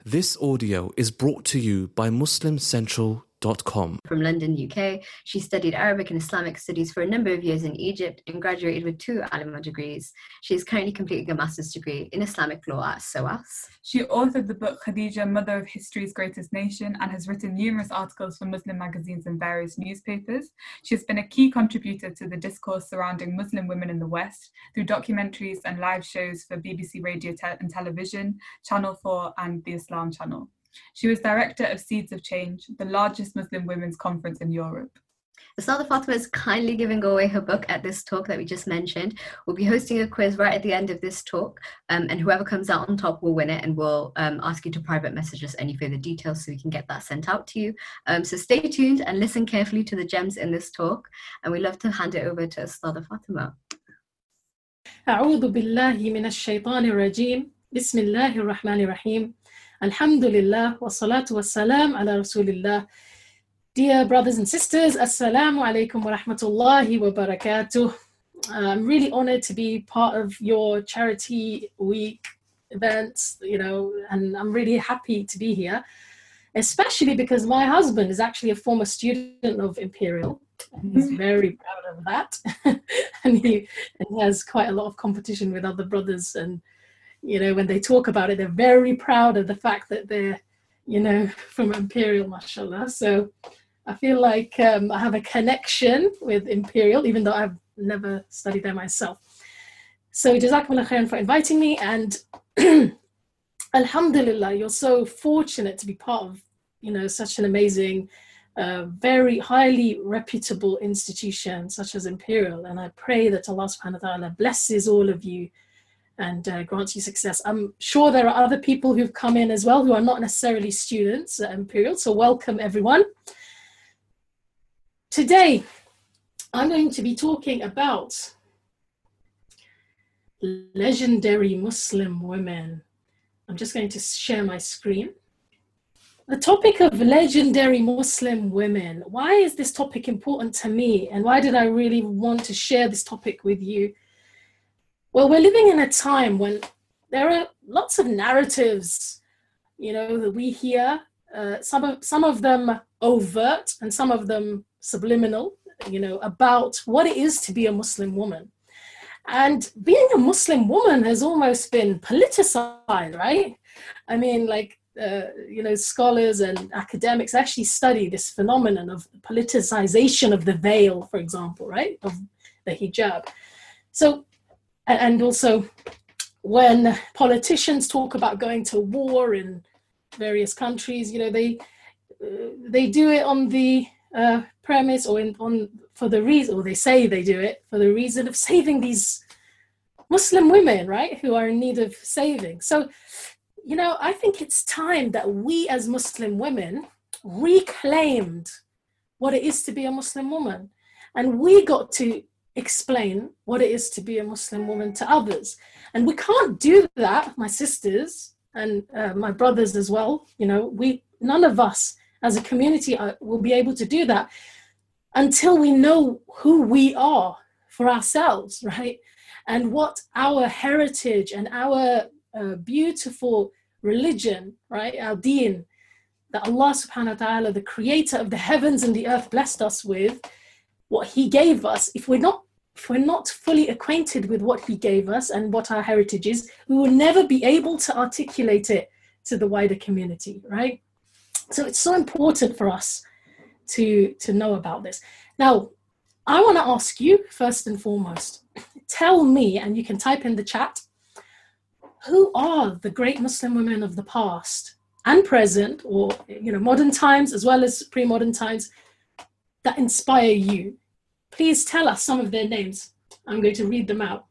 This audio is brought to you by MuslimCentral.com. From London, UK. She studied Arabic and Islamic studies for a number of years in Egypt and graduated with 2 Alima degrees. She is currently completing a master's degree in Islamic law at SOAS. She authored the book Khadija, Mother of History's Greatest Nation, and has written numerous articles for Muslim magazines and various newspapers. She has been a key contributor to the discourse surrounding Muslim women in the West through documentaries and live shows for BBC Radio and Television, Channel 4 and the Islam Channel. She was director of Seeds of Change, the largest Muslim women's conference in Europe. Astada Fatima is kindly giving away her book at this talk that we just mentioned. We'll be hosting a quiz right at the end of this talk, and whoever comes out on top will win it, and we'll ask you to private message us any further details so we can get that sent out to you. So stay tuned and listen carefully to the gems in this talk, and we'd love to hand it over to Astada Fatima. أعوذ بالله من الشيطان الرجيم بسم الله الرحمن الرحيم Alhamdulillah wa salatu wa salam ala Rasulillah. Dear brothers and sisters, Assalamu alaikum wa rahmatullahi wa barakatuh. I'm really honored to be part of your charity week events, and I'm really happy to be here, especially because my husband is actually a former student of Imperial. And he's very proud of that. and he has quite a lot of competition with other brothers, and when they talk about it, they're very proud of the fact that they're, from Imperial, mashallah. So I feel like I have a connection with Imperial, even though I've never studied there myself. So Jazakumullah khairan for inviting me, and Alhamdulillah, you're so fortunate to be part of, such an amazing, very highly reputable institution such as Imperial. And I pray that Allah subhanahu wa ta'ala blesses all of you and grants you success. I'm sure there are other people who've come in as well who are not necessarily students at Imperial, so welcome everyone. Today, I'm going to be talking about legendary Muslim women. I'm just going to share my screen. The topic of legendary Muslim women. Why is this topic important to me, and why did I really want to share this topic with you? Well, we're living in a time when there are lots of narratives, that we hear, some of them overt and some of them subliminal, about what it is to be a Muslim woman. And being a Muslim woman has almost been politicized, right? I mean, scholars and academics actually study this phenomenon of politicization of the veil, for example, right, of the hijab. So, and also when politicians talk about going to war in various countries, they do it on the premise for the reason, or they say they do it for the reason of saving these Muslim women, right, who are in need of saving. So, I think it's time that we as Muslim women reclaimed what it is to be a Muslim woman, and we got to explain what it is to be a Muslim woman to others. And we can't do that, my sisters and my brothers as well, none of us as a community will be able to do that until we know who we are for ourselves, right? And what our heritage and our beautiful religion, right, our deen, that Allah subhanahu wa ta'ala, the creator of the heavens and the earth, blessed us with, what he gave us. If we're not fully acquainted with what he gave us and what our heritage is, we will never be able to articulate it to the wider community, right? So it's so important for us to know about this. Now, I want to ask you, first and foremost, tell me, and you can type in the chat, who are the great Muslim women of the past and present, or modern times as well as pre-modern times, that inspire you? Please tell us some of their names. I'm going to read them out.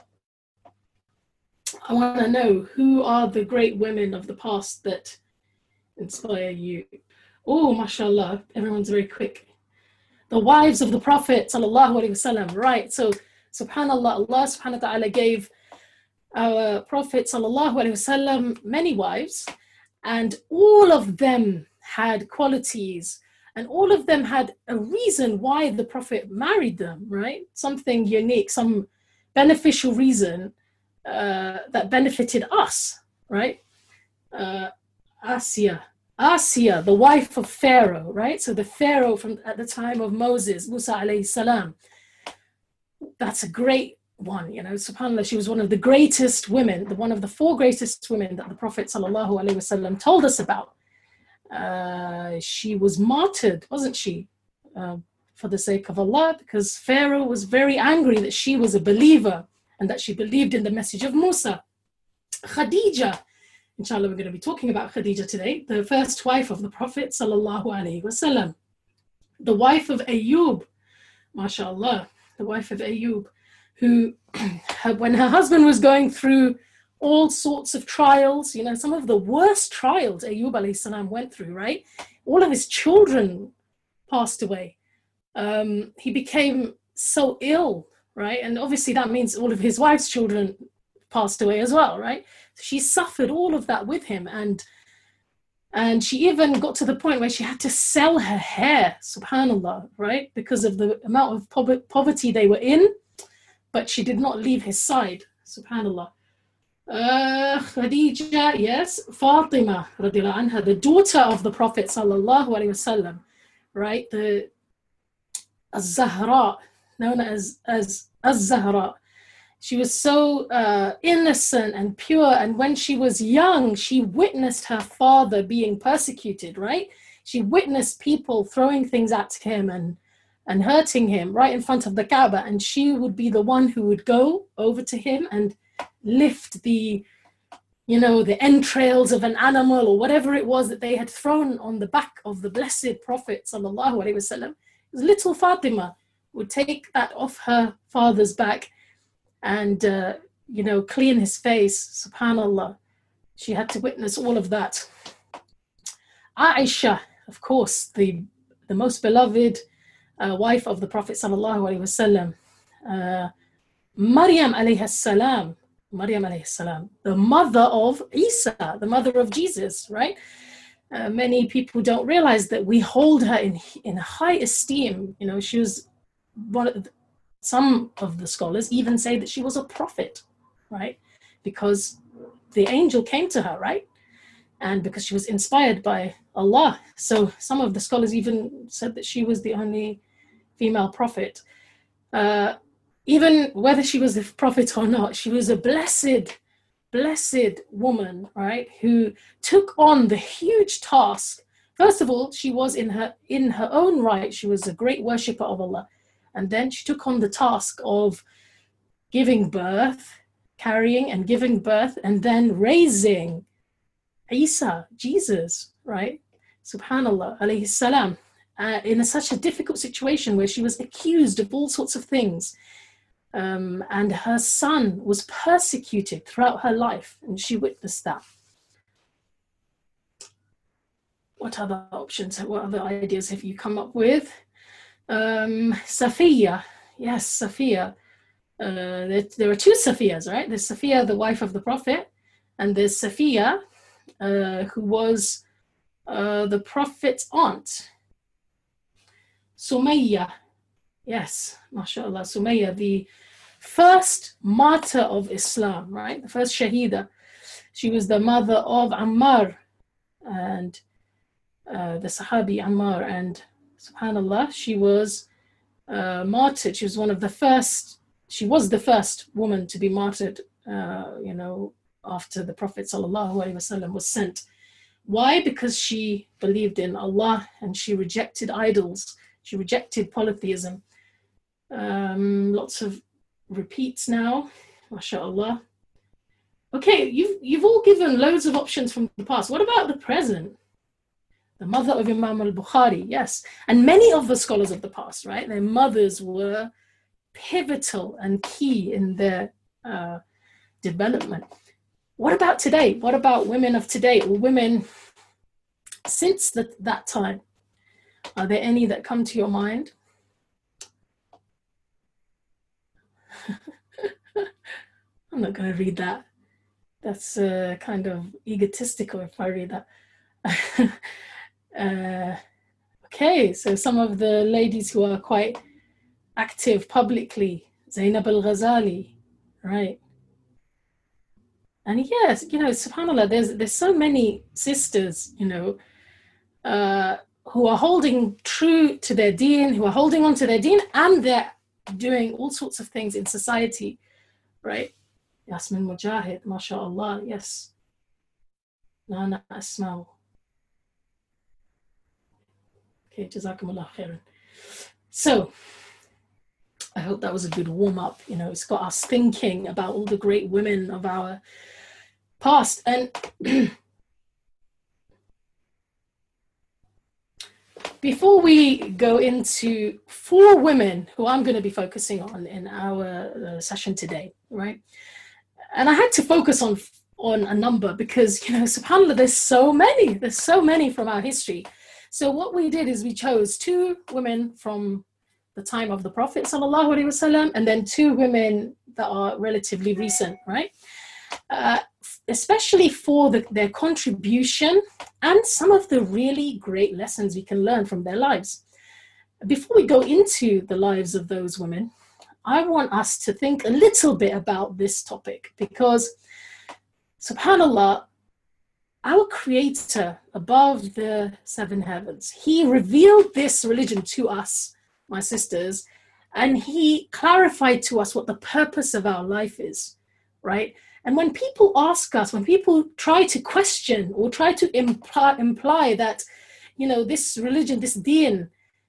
I want to know, who are the great women of the past that inspire you? Oh, mashallah, everyone's very quick. The wives of the Prophet, sallallahu alaihi wasallam. Right, so subhanallah, Allah subhanahu wa ta'ala gave our Prophet sallallahu alaihi wasallam many wives, and all of them had qualities, and all of them had a reason why the Prophet married them, right? Something unique, some beneficial reason that benefited us, right? Asiya, the wife of Pharaoh, right? So the Pharaoh from at the time of Moses, Musa alayhi salam. That's a great one, you know, subhanAllah. She was one of the greatest women, one of the 4 greatest women that the Prophet sallallahu alaihi wasallam told us about. She was martyred, wasn't she? For the sake of Allah, because Pharaoh was very angry that she was a believer and that she believed in the message of Musa. Khadija, inshallah, we're going to be talking about Khadija today, the first wife of the Prophet sallallahu alaihi wasallam, the wife of Ayyub, mashallah, the wife of Ayyub, who, when her husband was going through all sorts of trials, you know, some of the worst trials Ayyub alayhi salam went through, right? All of his children passed away. He became so ill, right? And obviously that means all of his wife's children passed away as well, right? She suffered all of that with him, and she even got to the point where she had to sell her hair, subhanallah, right? Because of the amount of poverty they were in, but she did not leave his side, subhanallah. Khadija, yes, Fatima, radiallahu anha, the daughter of the Prophet sallallahu alaihi wasallam, right? The Az-Zahra, known as Az-Zahra. She was so innocent and pure, and when she was young, she witnessed her father being persecuted, right? She witnessed people throwing things at him and hurting him right in front of the Kaaba, and she would be the one who would go over to him and lift the, you know, the entrails of an animal or whatever it was that they had thrown on the back of the blessed Prophet sallallahu alaihi wasallam. Little Fatima would take that off her father's back and, you know, clean his face, subhanallah. She had to witness all of that. Aisha, of course, the most beloved wife of the Prophet sallallahu alaihi wasallam. Maryam alayhi salam, the mother of Isa, the mother of Jesus, right? Many people don't realize that we hold her in high esteem. You know, she was some of the scholars even say that she was a prophet, right? Because the angel came to her, right? And because she was inspired by Allah. So some of the scholars even said that she was the only female prophet. Even whether she was a prophet or not, she was a blessed woman, right? Who took on the huge task. First of all, she was in her own right, she was a great worshipper of Allah. And then she took on the task of giving birth, carrying and giving birth, and then raising Isa, Jesus, right? Subhanallah, alayhi salam, in such a difficult situation where she was accused of all sorts of things. And her son was persecuted throughout her life, and she witnessed that. What other options, what other ideas have you come up with? Safiya, yes, Safiya. There are 2 Safiyas, right? There's Safiya, the wife of the Prophet, and there's Safiya, who was the Prophet's aunt. Sumayya, yes, mashallah, Sumayya, the first martyr of Islam, right? The first Shahida. She was the mother of Ammar and the Sahabi Ammar, and subhanallah, she was martyred. She was the first woman to be martyred, you know, after the Prophet sallallahu alaihi wasallam was sent. Why? Because she believed in Allah and she rejected idols. She rejected polytheism. Lots of repeats now, mashallah. Okay, you've all given loads of options from the past. What about the present? The mother of Imam al-Bukhari, yes. And many of the scholars of the past, right? Their mothers were pivotal and key in their development. What about today? What about women of today, or women since that time? Are there any that come to your mind? I'm not going to read that. That's kind of egotistical if I read that. Okay, so some of the ladies who are quite active publicly, Zainab al-Ghazali, right? And yes, subhanAllah, there's so many sisters, who are holding true to their deen, who are holding on to their deen, and they're doing all sorts of things in society, right? Yasmin Mujahid, mashallah, yes. Nana Asma. Okay, Jazakumullah khairan. So, I hope that was a good warm-up. It's got us thinking about all the great women of our past. And before we go into 4 women who I'm going to be focusing on in our session today, right? And I had to focus on a number because, subhanAllah, there's so many from our history. So what we did is we chose 2 women from the time of the Prophet sallallahu alaihi wasallam, and then 2 women that are relatively recent, right? Especially for their contribution and some of the really great lessons we can learn from their lives. Before we go into the lives of those women, I want us to think a little bit about this topic because, subhanAllah, our Creator above the 7 heavens, He revealed this religion to us, my sisters, and He clarified to us what the purpose of our life is, right? And when people ask us, when people try to question or try to imply that, this religion, this deen,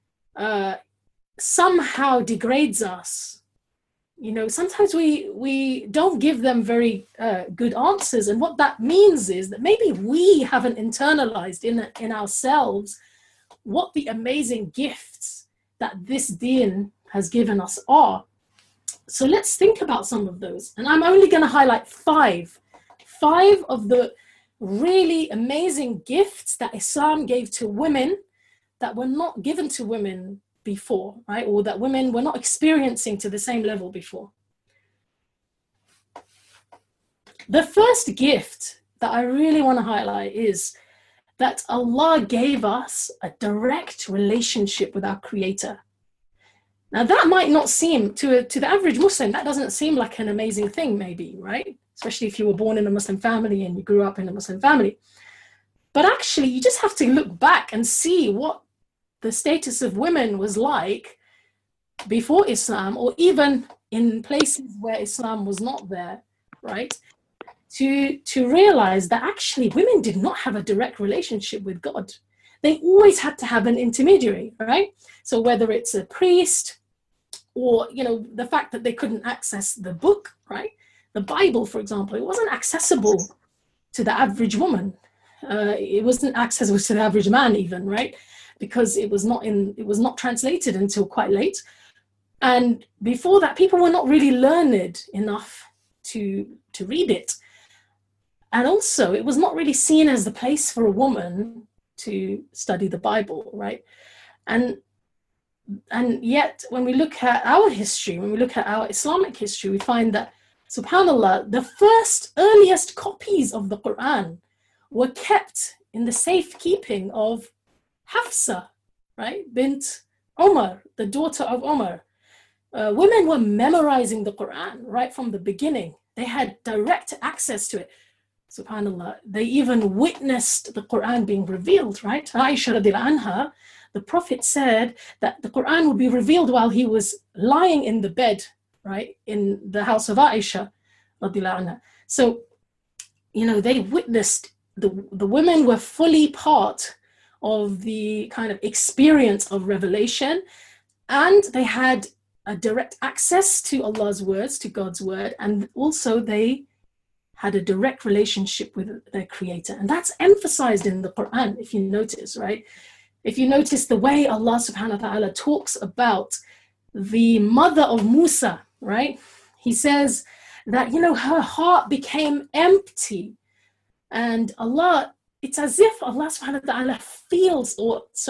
somehow degrades us, sometimes we don't give them very good answers. And what that means is that maybe we haven't internalized in ourselves what the amazing gifts that this deen has given us are. So let's think about some of those. And I'm only going to highlight 5 of the really amazing gifts that Islam gave to women that were not given to women before, right? Or that women were not experiencing to the same level before. The first gift that I really want to highlight is that Allah gave us a direct relationship with our Creator. Now that might not seem, to the average Muslim, that doesn't seem like an amazing thing maybe, right? Especially if you were born in a Muslim family and you grew up in a Muslim family. But actually, you just have to look back and see what the status of women was like before Islam, or even in places where Islam was not there, right? To realize that actually women did not have a direct relationship with God. They always had to have an intermediary, right? So whether it's a priest or, the fact that they couldn't access the book, right? The Bible, for example, it wasn't accessible to the average woman. It wasn't accessible to the average man even, right? Because it was not translated until quite late. And before that, people were not really learned enough to read it. And also, it was not really seen as the place for a woman to study the Bible, right? And yet, when we look at our history, when we look at our Islamic history, we find that, subhanAllah, the first earliest copies of the Quran were kept in the safekeeping of Hafsa, right? Bint Umar, the daughter of Umar. Women were memorizing the Quran right from the beginning. They had direct access to it. SubhanAllah, they even witnessed the Quran being revealed, right? Aisha radiallahu anha, the Prophet said that the Quran would be revealed while he was lying in the bed, right? In the house of Aisha radiallahu anha. So, they witnessed, the women were fully part of the kind of experience of revelation, and they had a direct access to Allah's words, to God's word, and also they had a direct relationship with their Creator. And that's emphasized in the Quran, if you notice, right? If you notice the way Allah subhanahu wa ta'ala talks about the mother of Musa, right? He says that, her heart became empty. And Allah, it's as if Allah subhanahu wa ta'ala feels, it's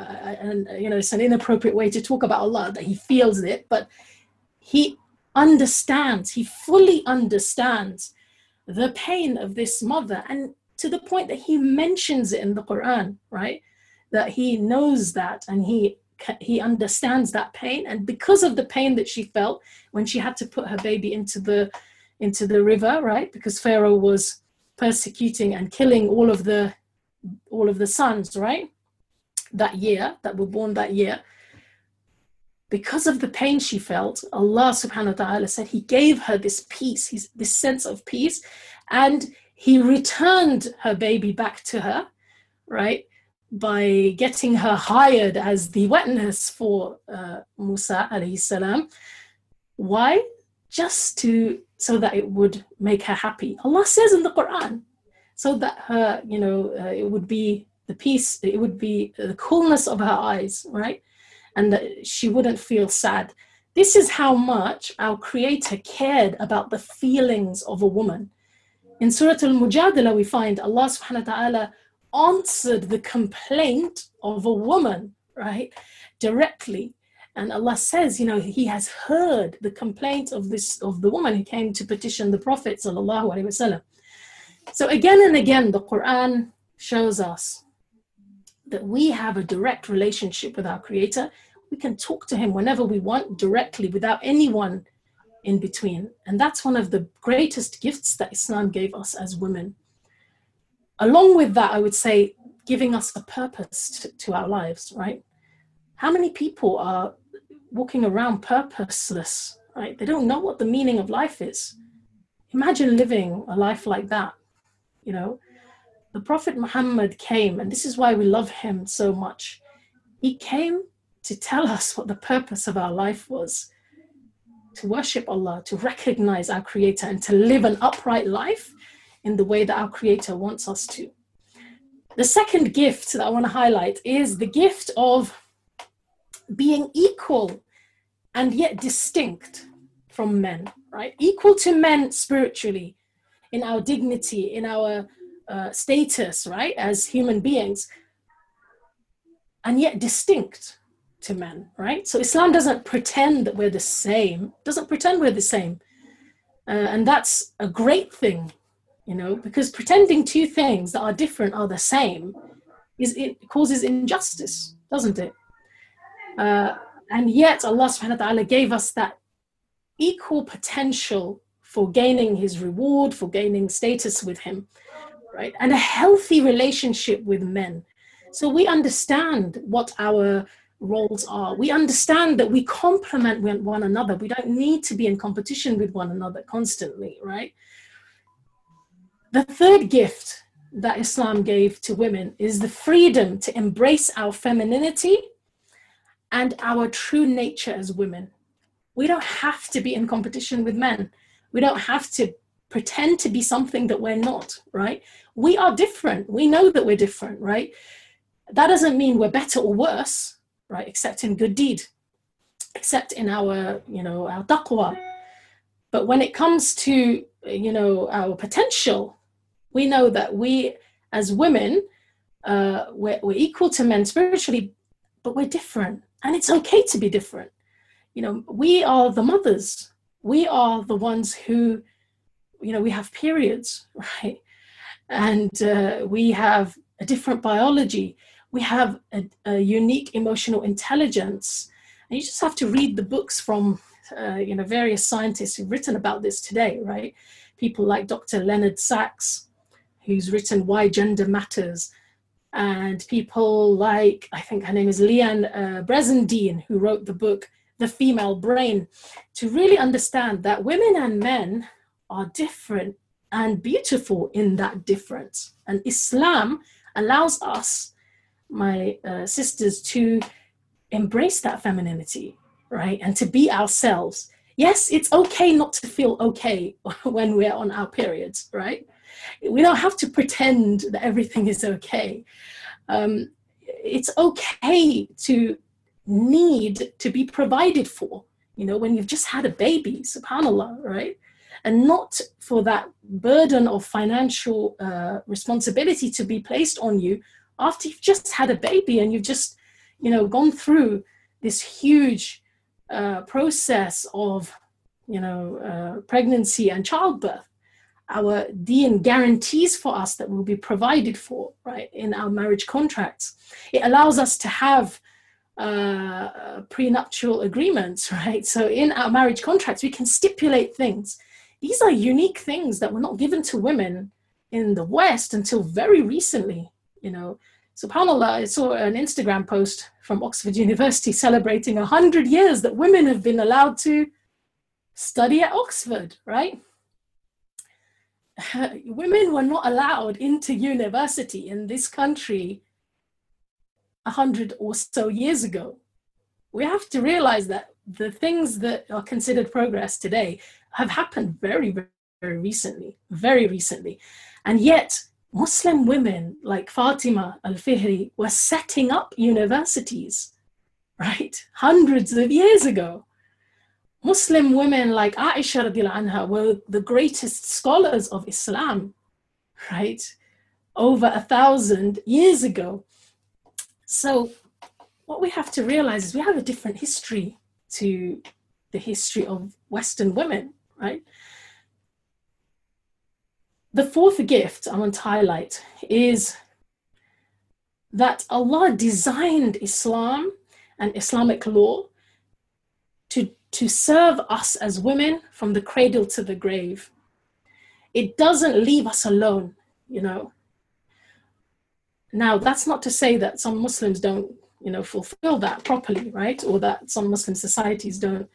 an inappropriate way to talk about Allah, that he feels it, but he understands, he fully understands the pain of this mother, and to the point that he mentions it in the Quran, right? That he knows that and he understands that pain, and because of the pain that she felt when she had to put her baby into the into the river, right? Because Pharaoh was persecuting and killing all of the sons, right? That were born that year. Because of the pain she felt, Allah subhanahu wa ta'ala said He gave her this peace, this sense of peace, and He returned her baby back to her, right? By getting her hired as the witness for Musa alayhi salam. Why? Just so that it would make her happy. Allah says in the Quran, so that her, it would be the peace, it would be the coolness of her eyes, right? And that she wouldn't feel sad. This is how much our Creator cared about the feelings of a woman. In Surah Al-Mujadala, we find Allah subhanahu wa ta'ala answered the complaint of a woman, right, directly. And Allah says, He has heard the complaint of the woman who came to petition the Prophet sallallahu alaihi wasallam. So again and again, the Quran shows us that we have a direct relationship with our Creator. We can talk to Him whenever we want, directly, without anyone in between. And that's one of the greatest gifts that Islam gave us as women. Along with that, I would say, giving us a purpose to our lives, right? How many people are walking around purposeless, right? They don't know what the meaning of life is. Imagine living a life like that, The Prophet Muhammad came, and this is why we love him so much. He came to tell us what the purpose of our life was, to worship Allah, to recognize our Creator, and to live an upright life in the way that our Creator wants us to. The second gift that I want to highlight is the gift of being equal and yet distinct from men, right? Equal to men spiritually, in our dignity, in our status, right, as human beings, and yet distinct to men, right? So Islam doesn't pretend that we're the same, and that's a great thing, because pretending two things that are different are the same, it causes injustice, doesn't it? And yet Allah subhanahu wa ta'ala gave us that equal potential for gaining His reward, for gaining status with Him, right? And a healthy relationship with men. So we understand what our roles are. We understand that we complement one another. We don't need to be in competition with one another constantly, right? The third gift that Islam gave to women is the freedom to embrace our femininity and our true nature as women. We don't have to be in competition with men. We don't have to pretend to be something that we're not, right? We are different. We know that we're different, right? That doesn't mean we're better or worse, right? Except in good deed, except in our taqwa. But when it comes to, our potential, we know that we as women, we're equal to men spiritually, but we're different. And it's okay to be different. We are the mothers. We are the ones who, we have periods, right? And we have a different biology. We have a unique emotional intelligence. And you just have to read the books from, various scientists who've written about this today, right? People like Dr. Leonard Sachs, who's written Why Gender Matters. And people like, I think her name is Leanne Bresendine, who wrote the book, The Female Brain, to really understand that women and men are different and beautiful in that difference. And Islam allows us, my sisters, to embrace that femininity, right? And to be ourselves. Yes, it's okay not to feel okay when we're on our periods, right? We don't have to pretend that everything is okay. It's okay to need to be provided for, when you've just had a baby, subhanAllah, right? And not for that burden of financial responsibility to be placed on you after you've just had a baby and you've just, gone through this huge process of, pregnancy and childbirth. Our deen guarantees for us that we'll be provided for, right, in our marriage contracts. It allows us to have prenuptial agreements, right? So in our marriage contracts, we can stipulate things These are unique things that were not given to women in the West until very recently. You know, subhanAllah, I saw an Instagram post from Oxford University celebrating 100 years that women have been allowed to study at Oxford, right? Women were not allowed into university in this country 100 or so years ago. We have to realize that the things that are considered progress today have happened very, very recently, very recently. And yet Muslim women like Fatima al-Fihri were setting up universities, right? Hundreds of years ago. Muslim women like Aisha radiallahu anha were the greatest scholars of Islam, right? Over 1,000 years ago. So what we have to realize is we have a different history to the history of Western women, right? The fourth gift I want to highlight is that Allah designed Islam and Islamic law to serve us as women from the cradle to the grave. It doesn't leave us alone, you know. Now, that's not to say that some Muslims don't, you know, fulfill that properly, right? Or that some Muslim societies don't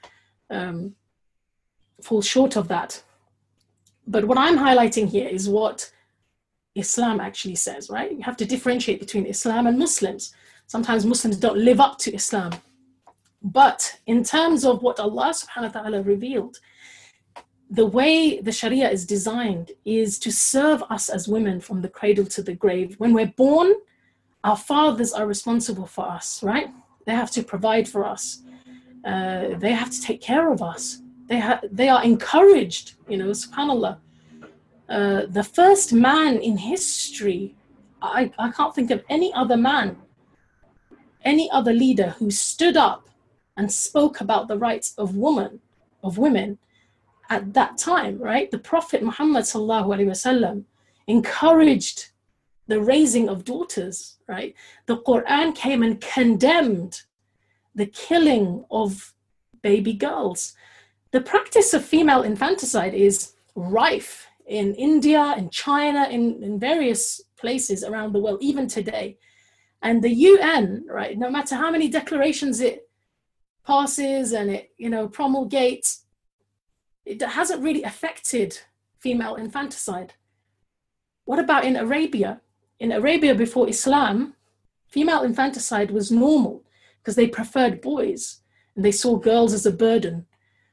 fall short of that. But what I'm highlighting here is what Islam actually says, right? You have to differentiate between Islam and Muslims. Sometimes Muslims don't live up to Islam. But in terms of what Allah subhanahu wa ta'ala revealed, the way the Sharia is designed is to serve us as women from the cradle to the grave. When we're born, our fathers are responsible for us, right? They have to provide for us. They have to take care of us. They are encouraged, you know, subhanAllah. The first man in history, I can't think of any other man, any other leader who stood up and spoke about the rights of women at that time, right? The Prophet Muhammad sallallahu alaihi wasallam encouraged the raising of daughters, right? The Quran came and condemned the killing of baby girls. The practice of female infanticide is rife in India, in China, in various places around the world, even today. And the UN, right, no matter how many declarations it passes and it, you know, promulgates, it hasn't really affected female infanticide. What about in Arabia? In Arabia before Islam, female infanticide was normal because they preferred boys and they saw girls as a burden.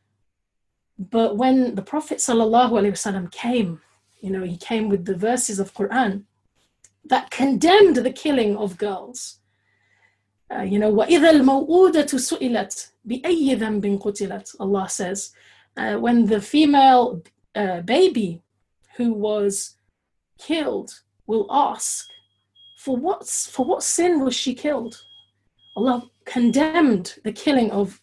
But when the Prophet ﷺ came, you know, he came with the verses of Quran that condemned the killing of girls. You know, وَإِذَا الْمَوْءُودَةُ سُئِلَتْ بِأَيِّ ذَنْبٍ قُتِلَتْ, Allah says, when the female baby who was killed will ask, for what sin was she killed? Allah condemned the killing of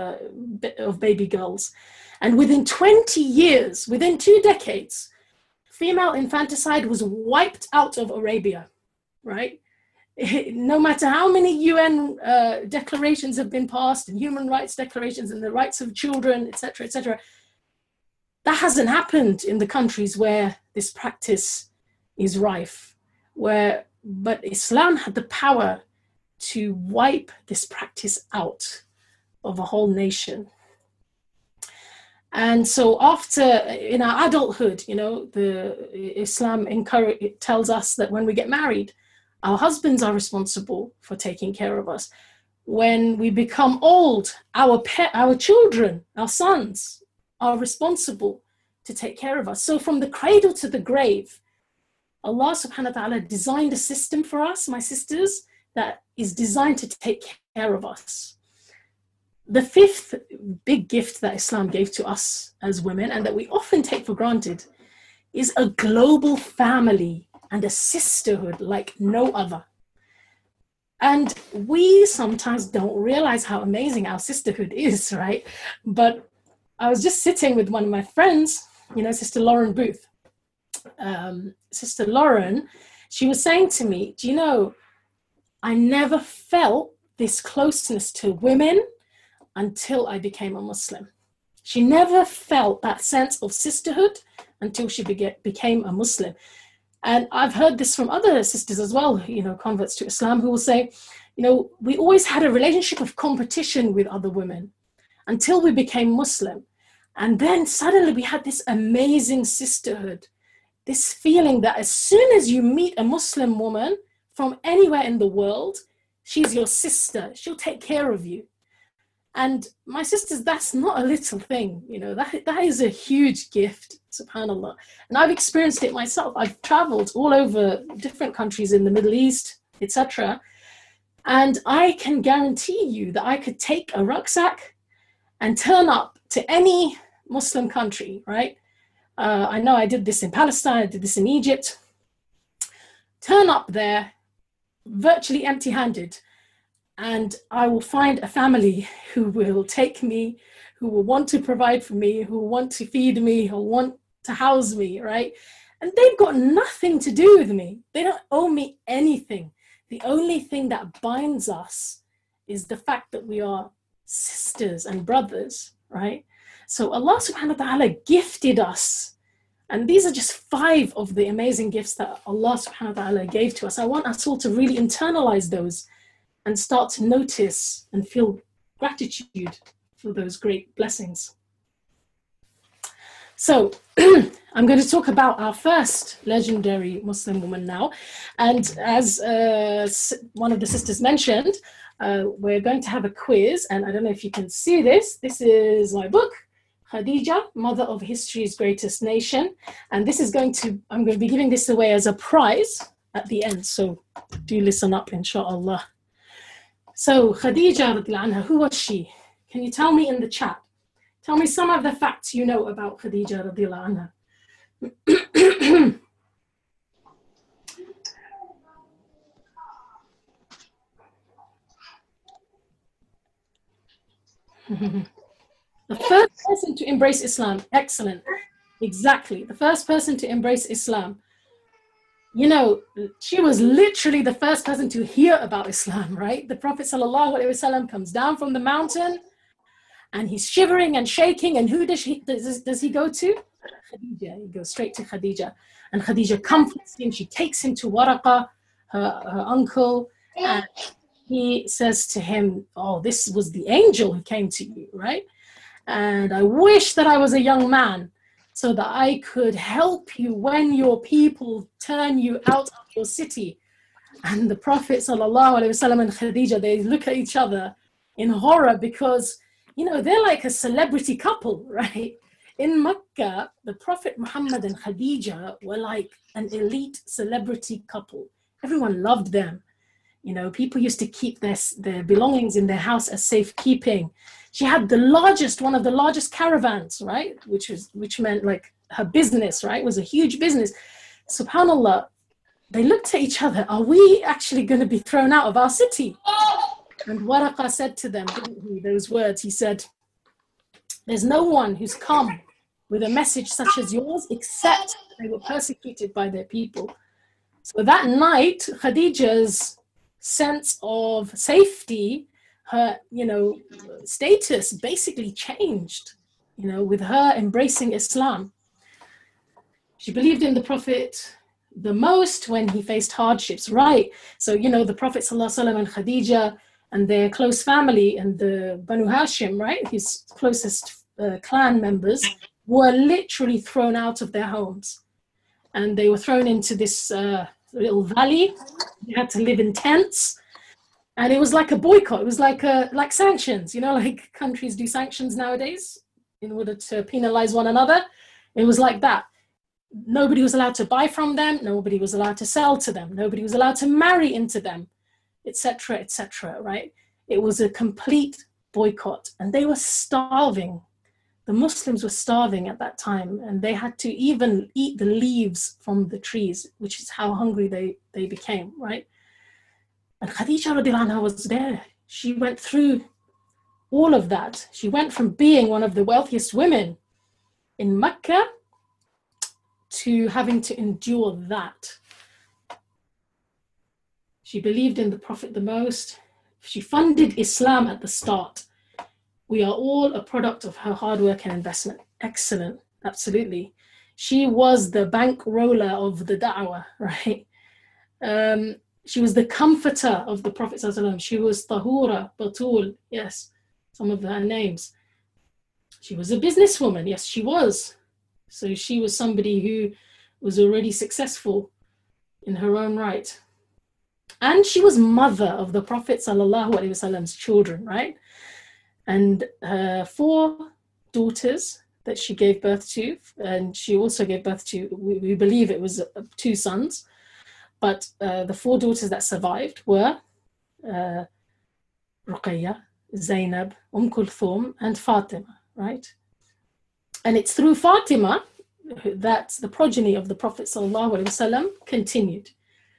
baby girls. And within 20 years, within 2 decades, female infanticide was wiped out of Arabia, right? No matter how many UN declarations have been passed and human rights declarations and the rights of children, etc., that hasn't happened in the countries where this practice is rife. But Islam had the power to wipe this practice out of a whole nation. And so after, in our adulthood, you know, the Islam tells us that when we get married, our husbands are responsible for taking care of us. When we become old, our children, our sons, are responsible to take care of us. So from the cradle to the grave, Allah subhanahu wa ta'ala designed a system for us, my sisters, that is designed to take care of us. The fifth big gift that Islam gave to us as women, and that we often take for granted, is a global family and a sisterhood like no other. And we sometimes don't realize how amazing our sisterhood is, right? But I was just sitting with one of my friends, you know, Sister Lauren Booth. Sister Lauren, she was saying to me, do you know, I never felt this closeness to women until I became a Muslim. She never felt that sense of sisterhood until she became a Muslim. And I've heard this from other sisters as well, converts to Islam, who will say, we always had a relationship of competition with other women until we became Muslim. And then suddenly we had this amazing sisterhood, this feeling that as soon as you meet a Muslim woman from anywhere in the world, she's your sister, she'll take care of you. And my sisters, that's not a little thing, that is a huge gift, subhanAllah. And I've experienced it myself. I've traveled all over different countries in the Middle East, etc. And I can guarantee you that I could take a rucksack and turn up to any Muslim country, right? I know I did this in Palestine, I did this in Egypt. Turn up there, virtually empty-handed, and I will find a family who will take me, who will want to provide for me, who will want to feed me, who will want to house me, right? And they've got nothing to do with me. They don't owe me anything. The only thing that binds us is the fact that we are sisters and brothers, right? So Allah subhanahu wa ta'ala gifted us. And these are just 5 of the amazing gifts that Allah subhanahu wa ta'ala gave to us. I want us all to really internalize those and start to notice and feel gratitude for those great blessings. So I'm going to talk about our first legendary Muslim woman now. And as one of the sisters mentioned, we're going to have a quiz. And I don't know if you can see this. This is my book, Khadija, Mother of History's Greatest Nation. And this is I'm going to be giving this away as a prize at the end. So do listen up, inshallah. So Khadija radiallahu anha, who was she? Can you tell me in the chat? Tell me some of the facts you know about Khadija radiallahu anha. The first person to embrace Islam. Excellent. Exactly. The first person to embrace Islam. She was literally the first person to hear about Islam, right? The Prophet ﷺ comes down from the mountain and he's shivering and shaking. And who does he go to? Khadija. He goes straight to Khadija. And Khadija comforts him. She takes him to Waraqa, her uncle. And he says to him, oh, this was the angel who came to you, right? And I wish that I was a young man so that I could help you when your people turn you out of your city. And the Prophet ﷺ and Khadija, they look at each other in horror because, they're like a celebrity couple, right? In Mecca, the Prophet Muhammad and Khadija were like an elite celebrity couple. Everyone loved them. People used to keep their belongings in their house as safekeeping. She had one of the largest caravans, right? Which meant like her business, right? Was a huge business. SubhanAllah, they looked at each other. Are we actually going to be thrown out of our city? And Waraqa said to them, those words, he said, there's no one who's come with a message such as yours except they were persecuted by their people. So that night, Khadija's sense of safety, her, status basically changed, with her embracing Islam. She believed in the Prophet the most when he faced hardships, right? So, the Prophet ﷺ and Khadija and their close family and the Banu Hashim, right? His closest clan members were literally thrown out of their homes. And they were thrown into this little valley. They had to live in tents. And it was like a boycott. It was like sanctions, like countries do sanctions nowadays in order to penalize one another. It was like that. Nobody was allowed to buy from them. Nobody was allowed to sell to them. Nobody was allowed to marry into them, etc., right? It was a complete boycott. And they were starving. The Muslims were starving at that time. And they had to even eat the leaves from the trees, which is how hungry they became, right? And Khadija radiallahu anha was there. She went through all of that. She went from being one of the wealthiest women in Mecca to having to endure that. She believed in the Prophet the most. She funded Islam at the start. We are all a product of her hard work and investment. Excellent. Absolutely. She was the bankroller of the da'wah, right? She was the comforter of the Prophet ﷺ. She was Tahura, Batul, yes, some of her names. She was a businesswoman, yes, she was. So she was somebody who was already successful in her own right. And she was mother of the Prophet ﷺ's children, right? And her 4 daughters that she gave birth to, and she also gave birth to, we believe it was 2 sons, but the 4 daughters that survived were Ruqayya, Zainab, Kulthum, and Fatima, right? And it's through Fatima that the progeny of the Prophet ﷺ continued.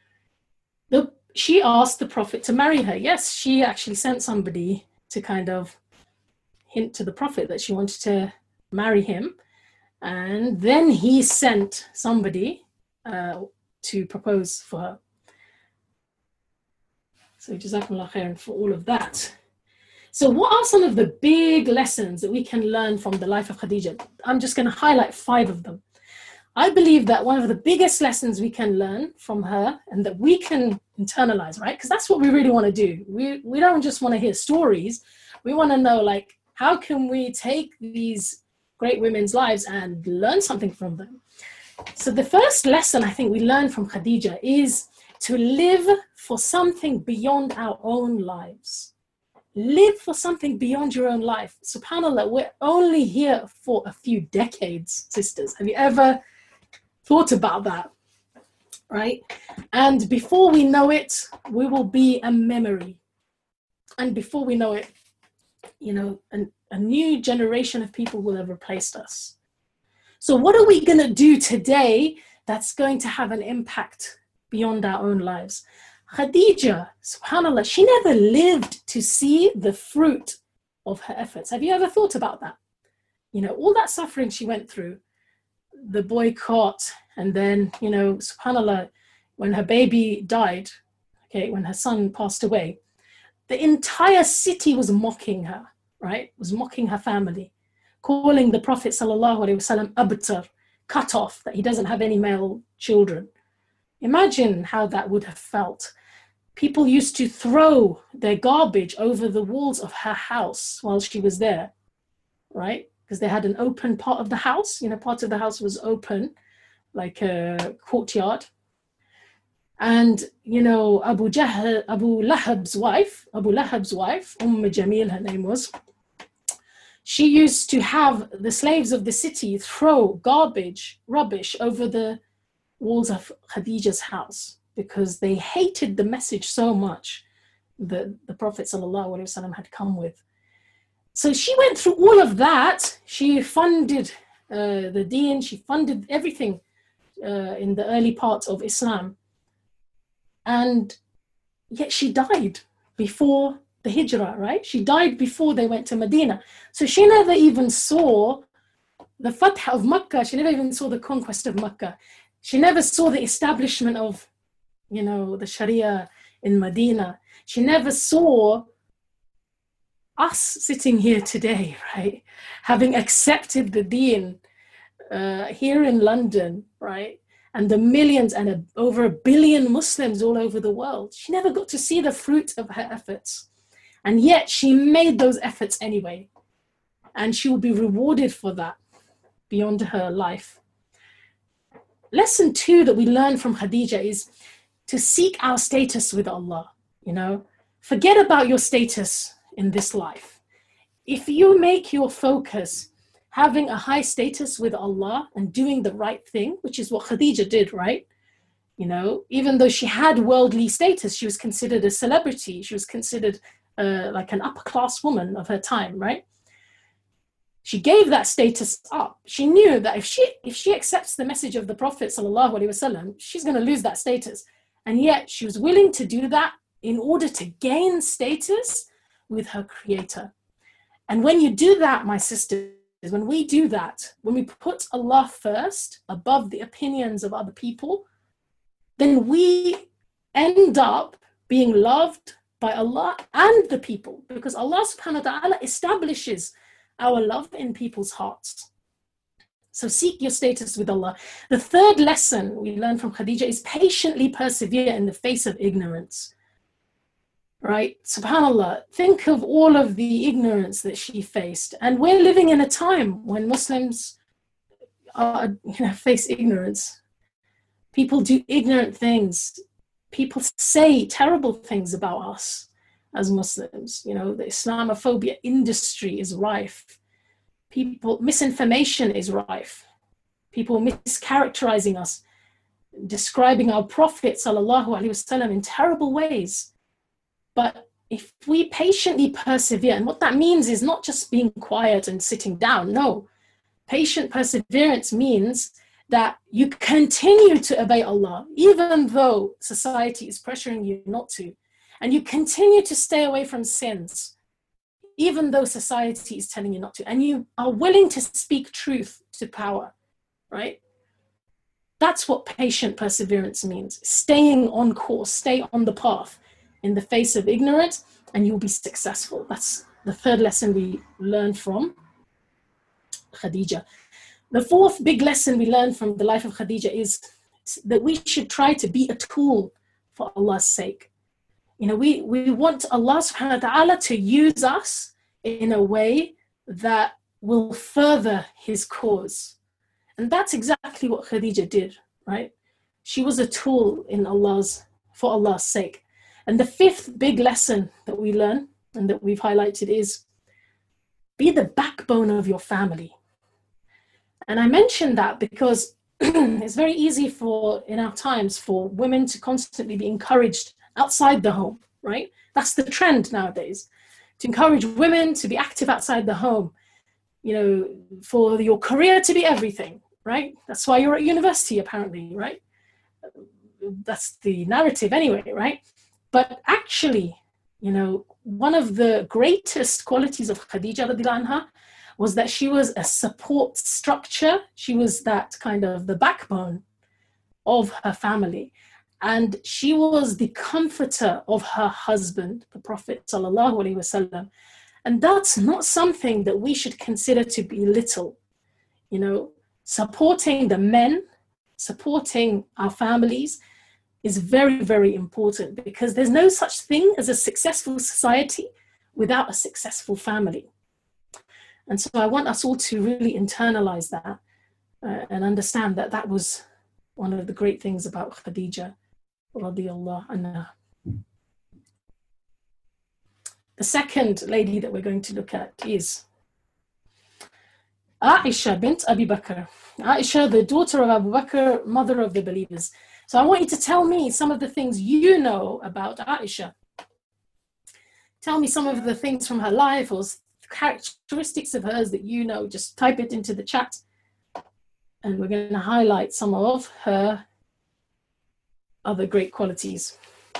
She asked the Prophet to marry her. Yes, she actually sent somebody to kind of hint to the Prophet that she wanted to marry him. And then he sent somebody to propose for her. So Jazakumullah khairan for all of that. So what are some of the big lessons that we can learn from the life of Khadija? I'm just going to highlight 5 of them. I believe that one of the biggest lessons we can learn from her and that we can internalize, right? Because that's what we really want to do. We don't just want to hear stories. We want to know, like, how can we take these great women's lives and learn something from them? So the first lesson I think we learn from Khadija is to live for something beyond our own lives. Live for something beyond your own life. SubhanAllah, we're only here for a few decades, sisters. Have you ever thought about that? Right? And before we know it, we will be a memory. And before we know it, you know, a new generation of people will have replaced us. So what are we going to do today that's going to have an impact beyond our own lives? Khadija, subhanAllah, she never lived to see the fruit of her efforts. Have you ever thought about that? You know, all that suffering she went through, the boycott, and then, you know, subhanAllah, when her baby died, okay, when her son passed away, the entire city was mocking her, right? Was mocking her family, calling the Prophet ﷺ abtar, cut off, that he doesn't have any male children. Imagine how that would have felt. People used to throw their garbage over the walls of her house while she was there, right? Because they had an open part of the house, you know, part of the house was open, like a courtyard. And, you know, Abu Lahab's wife, Jamil, her name was, she used to have the slaves of the city throw garbage, rubbish over the walls of Khadija's house because they hated the message so much that the Prophet ﷺ had come with. So she went through all of that. She funded the deen, she funded everything in the early part of Islam. And yet she died before the hijrah, right? She died before they went to Medina. So she never even saw the Fath of Makkah. She never even saw the conquest of Makkah. She never saw the establishment of, you know, the Sharia in Medina. She never saw us sitting here today, right? Having accepted the deen here in London, right? And the millions and over 1 billion Muslims all over the world. She never got to see the fruit of her efforts. And yet she made those efforts anyway. And she will be rewarded for that beyond her life. Lesson 2 that we learn from Khadija is to seek our status with Allah. You know, forget about your status in this life. If you make your focus having a high status with Allah and doing the right thing, which is what Khadija did, right? You know, even though she had worldly status, she was considered a celebrity. She was considered like an upper class woman of her time, right? She gave that status up. She knew that if she accepts the message of the Prophet ﷺ, she's going to lose that status. And yet she was willing to do that in order to gain status with her Creator. And when you do that, my sisters, when we do that, when we put Allah first above the opinions of other people, then we end up being loved by Allah and the people, because Allah subhanahu wa ta'ala establishes our love in people's hearts. So seek your status with Allah. The third lesson we learn from Khadija is patiently persevere in the face of ignorance. Right? SubhanAllah, think of all of the ignorance that she faced. And we're living in a time when Muslims are, face ignorance. People do ignorant things. People say terrible things about us as Muslims. The Islamophobia industry is rife. Misinformation is rife. People mischaracterizing us, describing our Prophet sallallahu alaihi wasallam in terrible ways. But if we patiently persevere, and what that means is not just being quiet and sitting down. No, patient perseverance means that you continue to obey Allah, even though society is pressuring you not to. And you continue to stay away from sins, even though society is telling you not to. And you are willing to speak truth to power, right? That's what patient perseverance means. Staying on course, stay on the path in the face of ignorance, and you'll be successful. That's the third lesson we learned from Khadija. The fourth big lesson we learned from the life of Khadija is that we should try to be a tool for Allah's sake. We want Allah subhanahu wa ta'ala to use us in a way that will further his cause. And that's exactly what Khadija did, right? She was a tool for Allah's sake. And the fifth big lesson that we learn and that we've highlighted is be the backbone of your family. And I mentioned that because it's very easy in our times for women to constantly be encouraged outside the home, right? That's the trend nowadays, to encourage women to be active outside the home, for your career to be everything, right? That's why you're at university, apparently, right? That's the narrative anyway, right? But actually, one of the greatest qualities of Khadija radiallahu anha was that she was a support structure. She was that kind of the backbone of her family. And she was the comforter of her husband, the Prophet sallallahu alaihi wasallam. And that's not something that we should consider to belittle. Supporting the men, supporting our families is very, very important, because there's no such thing as a successful society without a successful family. And so I want us all to really internalize that and understand that that was one of the great things about Khadija radiallahu anha. The second lady that we're going to look at is Aisha bint Abi Bakr. Aisha, the daughter of Abu Bakr, mother of the believers. So I want you to tell me some of the things you know about Aisha. Tell me some of the things from her life or characteristics of hers that you know. Just type it into the chat. And we're going to highlight some of her other great qualities.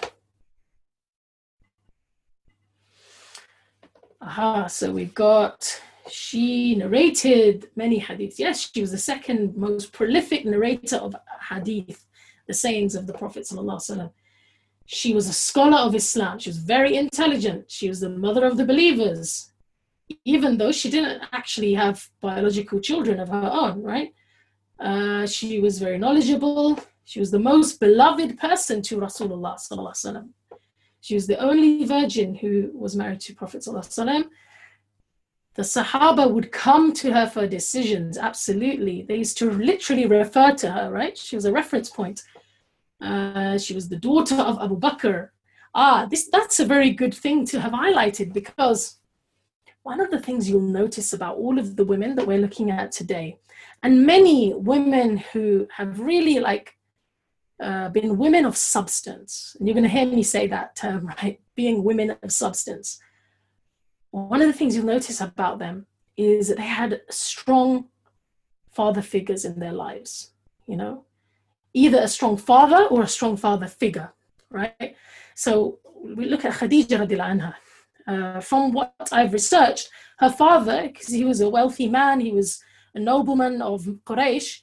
So we've got, she narrated many hadiths. Yes, she was the second most prolific narrator of hadith, the sayings of the Prophet ﷺ. She was a scholar of Islam. She was very intelligent. She was the mother of the believers, even though she didn't actually have biological children of her own, right? She was very knowledgeable. She was the most beloved person to Rasulullah ﷺ. She was the only virgin who was married to Prophet ﷺ. The Sahaba would come to her for decisions, absolutely. They used to literally refer to her, right? She was a reference point. She was the daughter of Abu Bakr. That's a very good thing to have highlighted, because one of the things you'll notice about all of the women that we're looking at today, and many women who have really been women of substance, and you're going to hear me say that term, right? Being women of substance. One of the things you'll notice about them is that they had strong father figures in their lives, either a strong father or a strong father figure, right? So we look at Khadija radiallahu anha. From what I've researched, her father, because he was a wealthy man, he was a nobleman of Quraysh,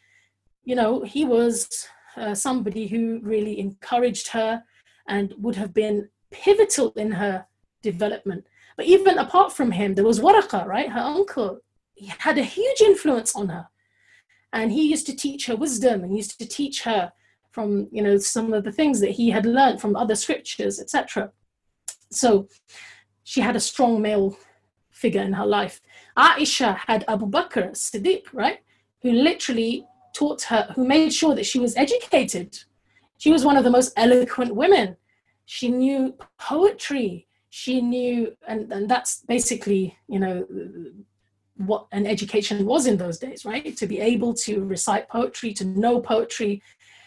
he was somebody who really encouraged her and would have been pivotal in her development. But even apart from him, there was Waraqa, right? Her uncle. He had a huge influence on her. And he used to teach her wisdom and used to teach her from, you know, some of the things that he had learned from other scriptures, etc. So she had a strong male figure in her life. Aisha had Abu Bakr Siddiq, right? Who literally taught her, who made sure that she was educated. She was one of the most eloquent women. She knew poetry. She knew, and that's basically, you know, what an education was in those days, right? To be able to recite poetry, to know poetry,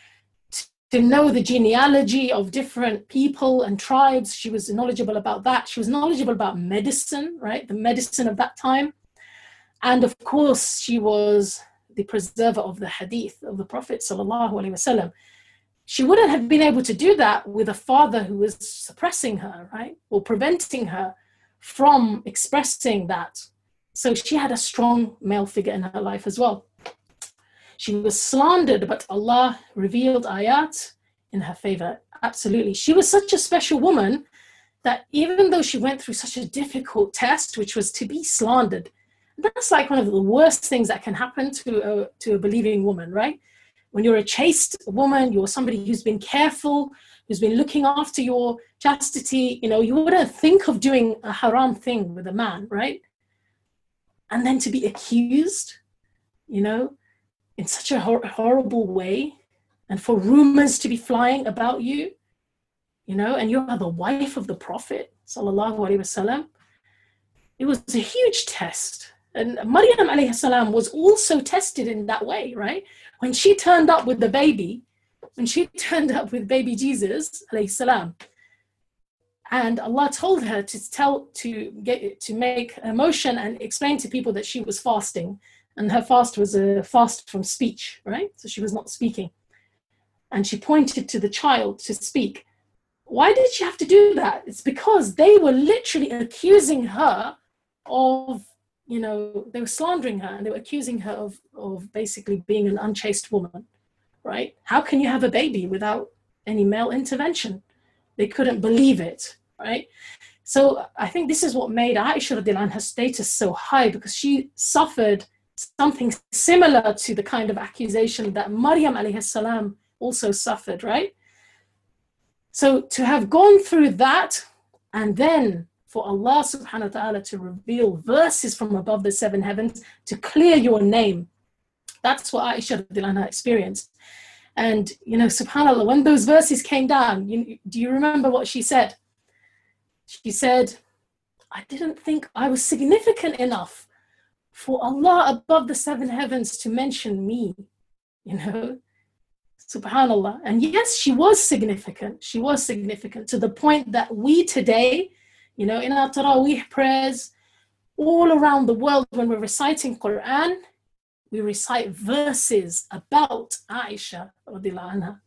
to know the genealogy of different people and tribes. She was knowledgeable about that. She was knowledgeable about medicine, right? The medicine of that time. And of course, she was the preserver of the hadith of the Prophet sallallahu alaihi wasallam. She wouldn't have been able to do that with a father who was suppressing her, right? Or preventing her from expressing that. So she had a strong male figure in her life as well. She was slandered, but Allah revealed ayat in her favor. Absolutely. She was such a special woman that even though she went through such a difficult test, which was to be slandered, that's like one of the worst things that can happen to a believing woman, right? When you're a chaste woman, you're somebody who's been careful, who's been looking after your chastity, you know, you wouldn't think of doing a haram thing with a man, right? And then to be accused, you know, in such a horrible way, and for rumors to be flying about you, you know, and you're the wife of the Prophet, sallallahu alaihi wasallam. It was a huge test. And Maryam alayhi salam was also tested in that way, right? When she turned up with the baby, when she turned up with baby Jesus alayhi salam, and Allah told her to make a motion and explain to people that she was fasting, and her fast was a fast from speech, right? So she was not speaking. And she pointed to the child to speak. Why did she have to do that? It's because they were literally accusing her of, you know, they were slandering her and they were accusing her of basically being an unchaste woman, right? How can you have a baby without any male intervention? They couldn't believe it, right? So I think this is what made Aisha radiallahu anha status so high, because she suffered something similar to the kind of accusation that Maryam alayhi salam also suffered, right? So to have gone through that, and then for Allah subhanahu wa ta'ala to reveal verses from above the seven heavens to clear your name, that's what Aisha radiallahu anha experienced. And, you know, subhanAllah, when those verses came down, do you remember what she said? She said, I didn't think I was significant enough for Allah above the seven heavens to mention me, you know, subhanAllah. And yes, she was significant. She was significant to the point that we today, you know, in our Taraweeh prayers, all around the world, when we're reciting Quran, we recite verses about Aisha radiallahu anha.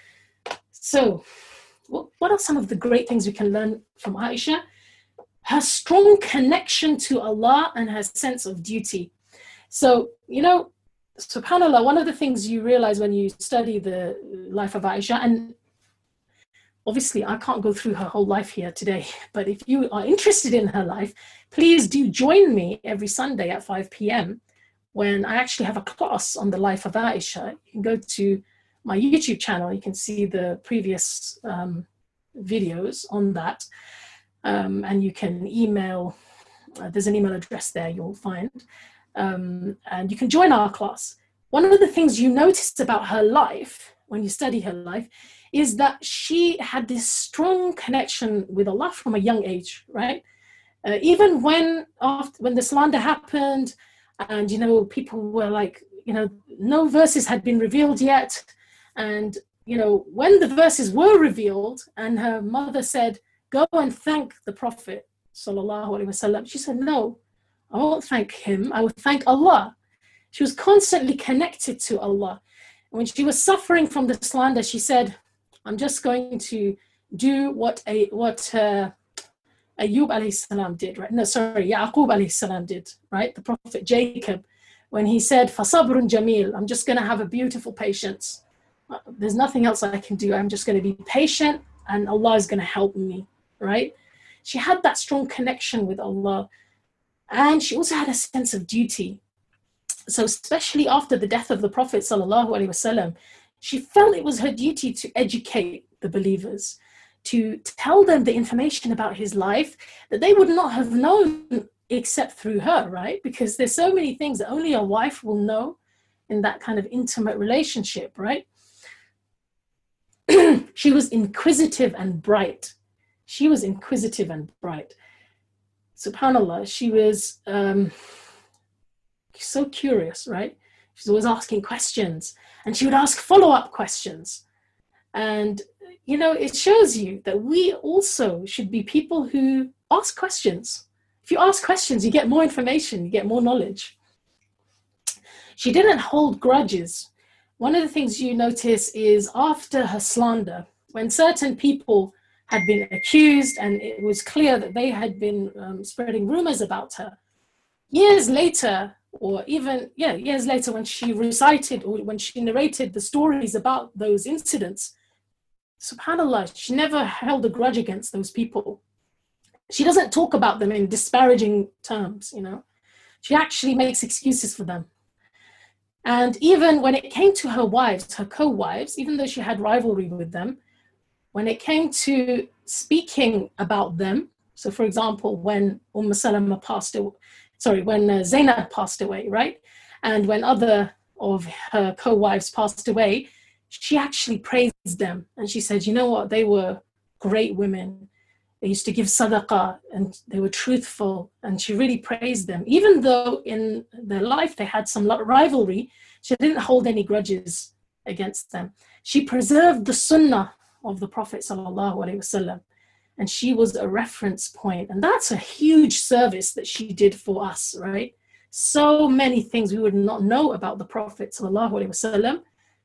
So what are some of the great things we can learn from Aisha? Her strong connection to Allah and her sense of duty. So, you know, subhanAllah, one of the things you realize when you study the life of Aisha, and obviously I can't go through her whole life here today, but if you are interested in her life, please do join me every Sunday at 5 p.m. when I actually have a class on the life of Aisha. You can go to my YouTube channel, you can see the previous videos on that. And you can email, there's an email address there you'll find, and you can join our class. One of the things you notice about her life, when you study her life, is that she had this strong connection with Allah from a young age, right? Even when the slander happened, and, you know, people were like, you know, no verses had been revealed yet. And, you know, when the verses were revealed and her mother said, go and thank the Prophet, sallallahu alaihi wasallam, she said, no, I won't thank him. I will thank Allah. She was constantly connected to Allah. And when she was suffering from the slander, she said, I'm just going to do what Ayyub alayhi salam did, right? No, sorry, Yaqub alayhi salam did, right? The Prophet Jacob, when he said, Fasabrun Jamil, I'm just going to have a beautiful patience. There's nothing else I can do. I'm just going to be patient and Allah is going to help me, right? She had that strong connection with Allah. And she also had a sense of duty. So especially after the death of the Prophet sallallahu alaihi wasallam, she felt it was her duty to educate the believers, to tell them the information about his life that they would not have known except through her, right? Because there's so many things that only a wife will know in that kind of intimate relationship, right? She was inquisitive and bright. She was inquisitive and bright. SubhanAllah, she was so curious, right? She's always asking questions, and she would ask follow-up questions. And, you know, it shows you that we also should be people who ask questions. If you ask questions, you get more information, you get more knowledge. She didn't hold grudges. One of the things you notice is after her slander, when certain people had been accused and it was clear that they had been spreading rumors about her, years later, or even, years later, when she recited or when she narrated the stories about those incidents, SubhanAllah, she never held a grudge against those people. She doesn't talk about them in disparaging terms, you know. She actually makes excuses for them. And even when it came to her wives, her co-wives, even though she had rivalry with them, when it came to speaking about them, so for example, when Salama passed away, when Zainab passed away, right? And when other of her co-wives passed away, she actually praised them. And she said, you know what, they were great women. They used to give sadaqah and they were truthful. And she really praised them. Even though in their life they had some rivalry, she didn't hold any grudges against them. She preserved the sunnah of the Prophet sallallahu alaihi wasallam. And she was a reference point. And that's a huge service that she did for us, right? So many things we would not know about the Prophet sallallahu alaihi wasallam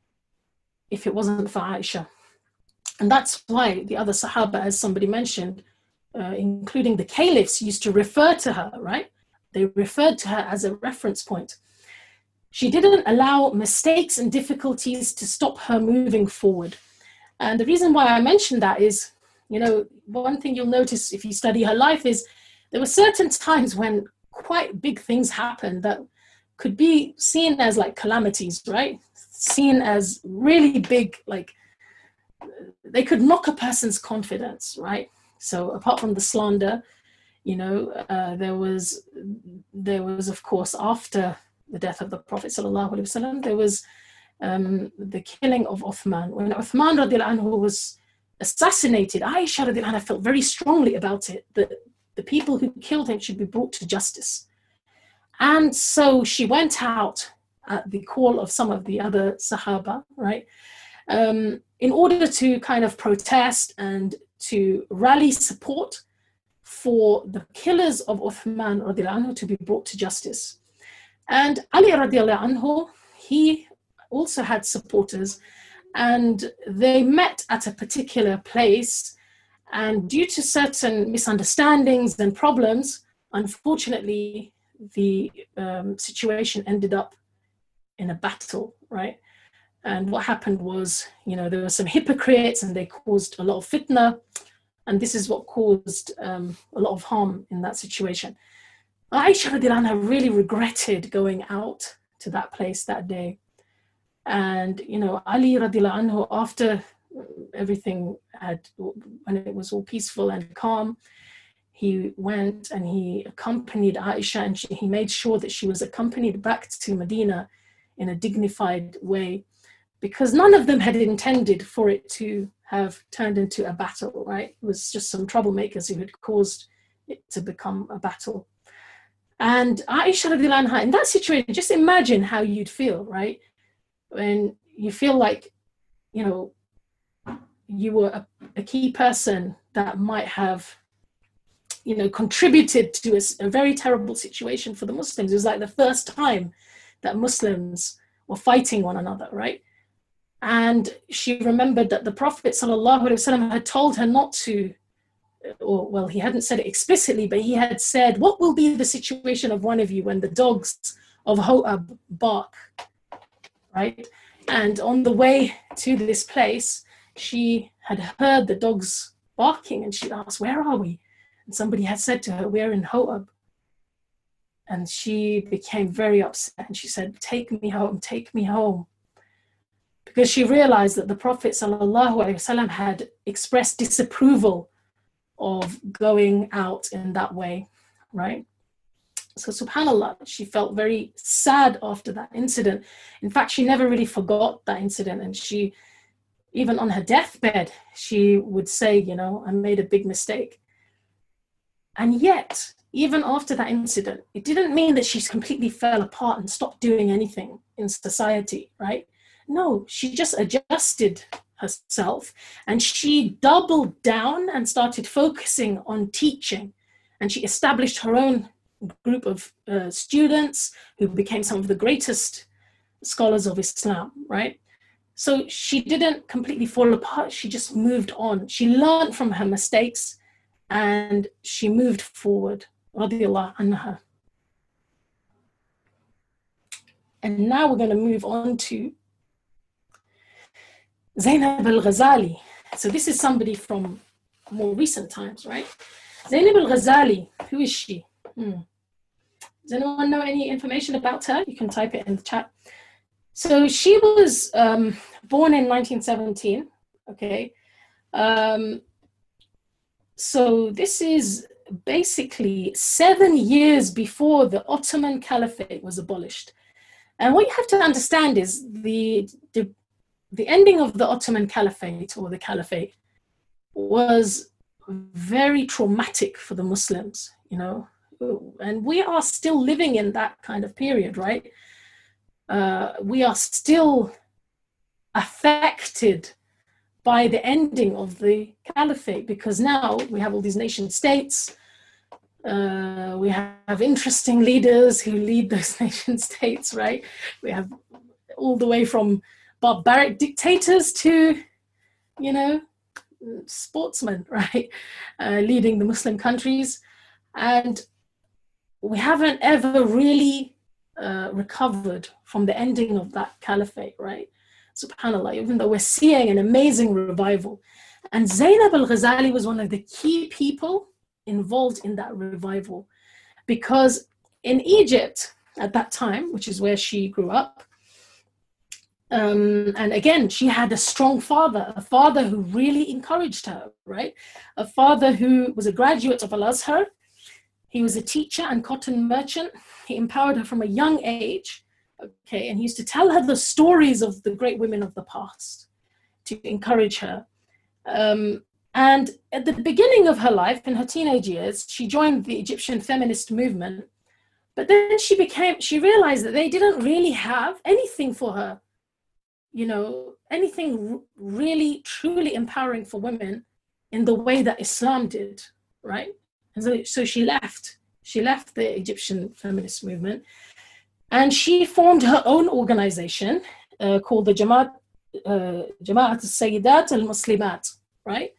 if it wasn't for Aisha. And that's why the other Sahaba, as somebody mentioned, including the caliphs, used to refer to her, right? They referred to her as a reference point. She didn't allow mistakes and difficulties to stop her moving forward. And the reason why I mentioned that is, you know, one thing you'll notice if you study her life is there were certain times when quite big things happened that could be seen as like calamities, right? Seen as really big, like they could knock a person's confidence, right? So apart from the slander, you know, there was of course after the death of the Prophet sallallahu alaihi wasallam, there was the killing of Uthman. When Uthman radiallahu anhu was assassinated, Aisha radiallahu anha felt very strongly about it, that the people who killed him should be brought to justice. And so she went out at the call of some of the other Sahaba, right? In order to kind of protest and to rally support for the killers of Uthman radiallahu anhu to be brought to justice. And Ali radiallahu anhu, he also had supporters, and they met at a particular place, and due to certain misunderstandings and problems, unfortunately, the situation ended up in a battle, right? And what happened was, you know, there were some hypocrites and they caused a lot of fitna, and this is what caused a lot of harm in that situation. Aisha radiallahu anha really regretted going out to that place that day. And, you know, Ali radiallahu anhu, after everything when it was all peaceful and calm, he went and he accompanied Aisha, and he made sure that she was accompanied back to Medina in a dignified way, because none of them had intended for it to have turned into a battle, right? It was just some troublemakers who had caused it to become a battle. And Aisha radiallahu anha, in that situation, just imagine how you'd feel, right? When you feel like, you know, you were a key person that might have, you know, contributed to a very terrible situation for the Muslims. It was like the first time that Muslims were fighting one another, right? And she remembered that the Prophet ﷺ had told her not to, or well, he hadn't said it explicitly, but he had said, what will be the situation of one of you when the dogs of Ho'ab bark, right? And on the way to this place, she had heard the dogs barking, and she asked, where are we? And somebody had said to her, we're in Ho'ab. And she became very upset, and she said, take me home, take me home. Because she realized that the Prophet ﷺ had expressed disapproval of going out in that way, right? So subhanAllah, she felt very sad after that incident. In fact, she never really forgot that incident. And she, even on her deathbed, she would say, you know, I made a big mistake. And yet, even after that incident, it didn't mean that she completely fell apart and stopped doing anything in society, right? No, she just adjusted herself, and she doubled down and started focusing on teaching. And she established her own group of students who became some of the greatest scholars of Islam, right? So she didn't completely fall apart. She just moved on. She learned from her mistakes and she moved forward, radiyallahu anha. And now we're going to move on to Zainab al-Ghazali. So this is somebody from more recent times, right? Zainab al-Ghazali, who is she? Does anyone know any information about her? You can type it in the chat. So she was born in 1917, okay? So this is basically 7 years before the Ottoman Caliphate was abolished. And what you have to understand is the ending of the Ottoman Caliphate, or the Caliphate, was very traumatic for the Muslims, you know, and we are still living in that kind of period, right? We are still affected by the ending of the Caliphate, because now we have all these nation states. We have interesting leaders who lead those nation states, right? We have all the way from barbaric dictators to, you know, sportsmen, right? Leading the Muslim countries. And we haven't ever really recovered from the ending of that caliphate, right? SubhanAllah, even though we're seeing an amazing revival. And Zainab al-Ghazali was one of the key people involved in that revival, because in Egypt at that time, which is where she grew up, and again, she had a strong father, a father who really encouraged her, right? A father who was a graduate of Al-Azhar. He was a teacher and cotton merchant. He empowered her from a young age, okay? And he used to tell her the stories of the great women of the past to encourage her. And at the beginning of her life, in her teenage years, she joined the Egyptian feminist movement. But then she realized that they didn't really have anything for her, you know, anything really, truly empowering for women in the way that Islam did, right? And so she left the Egyptian feminist movement, and she formed her own organization called the Jama'at al-Sayyidat al-Muslimat, right?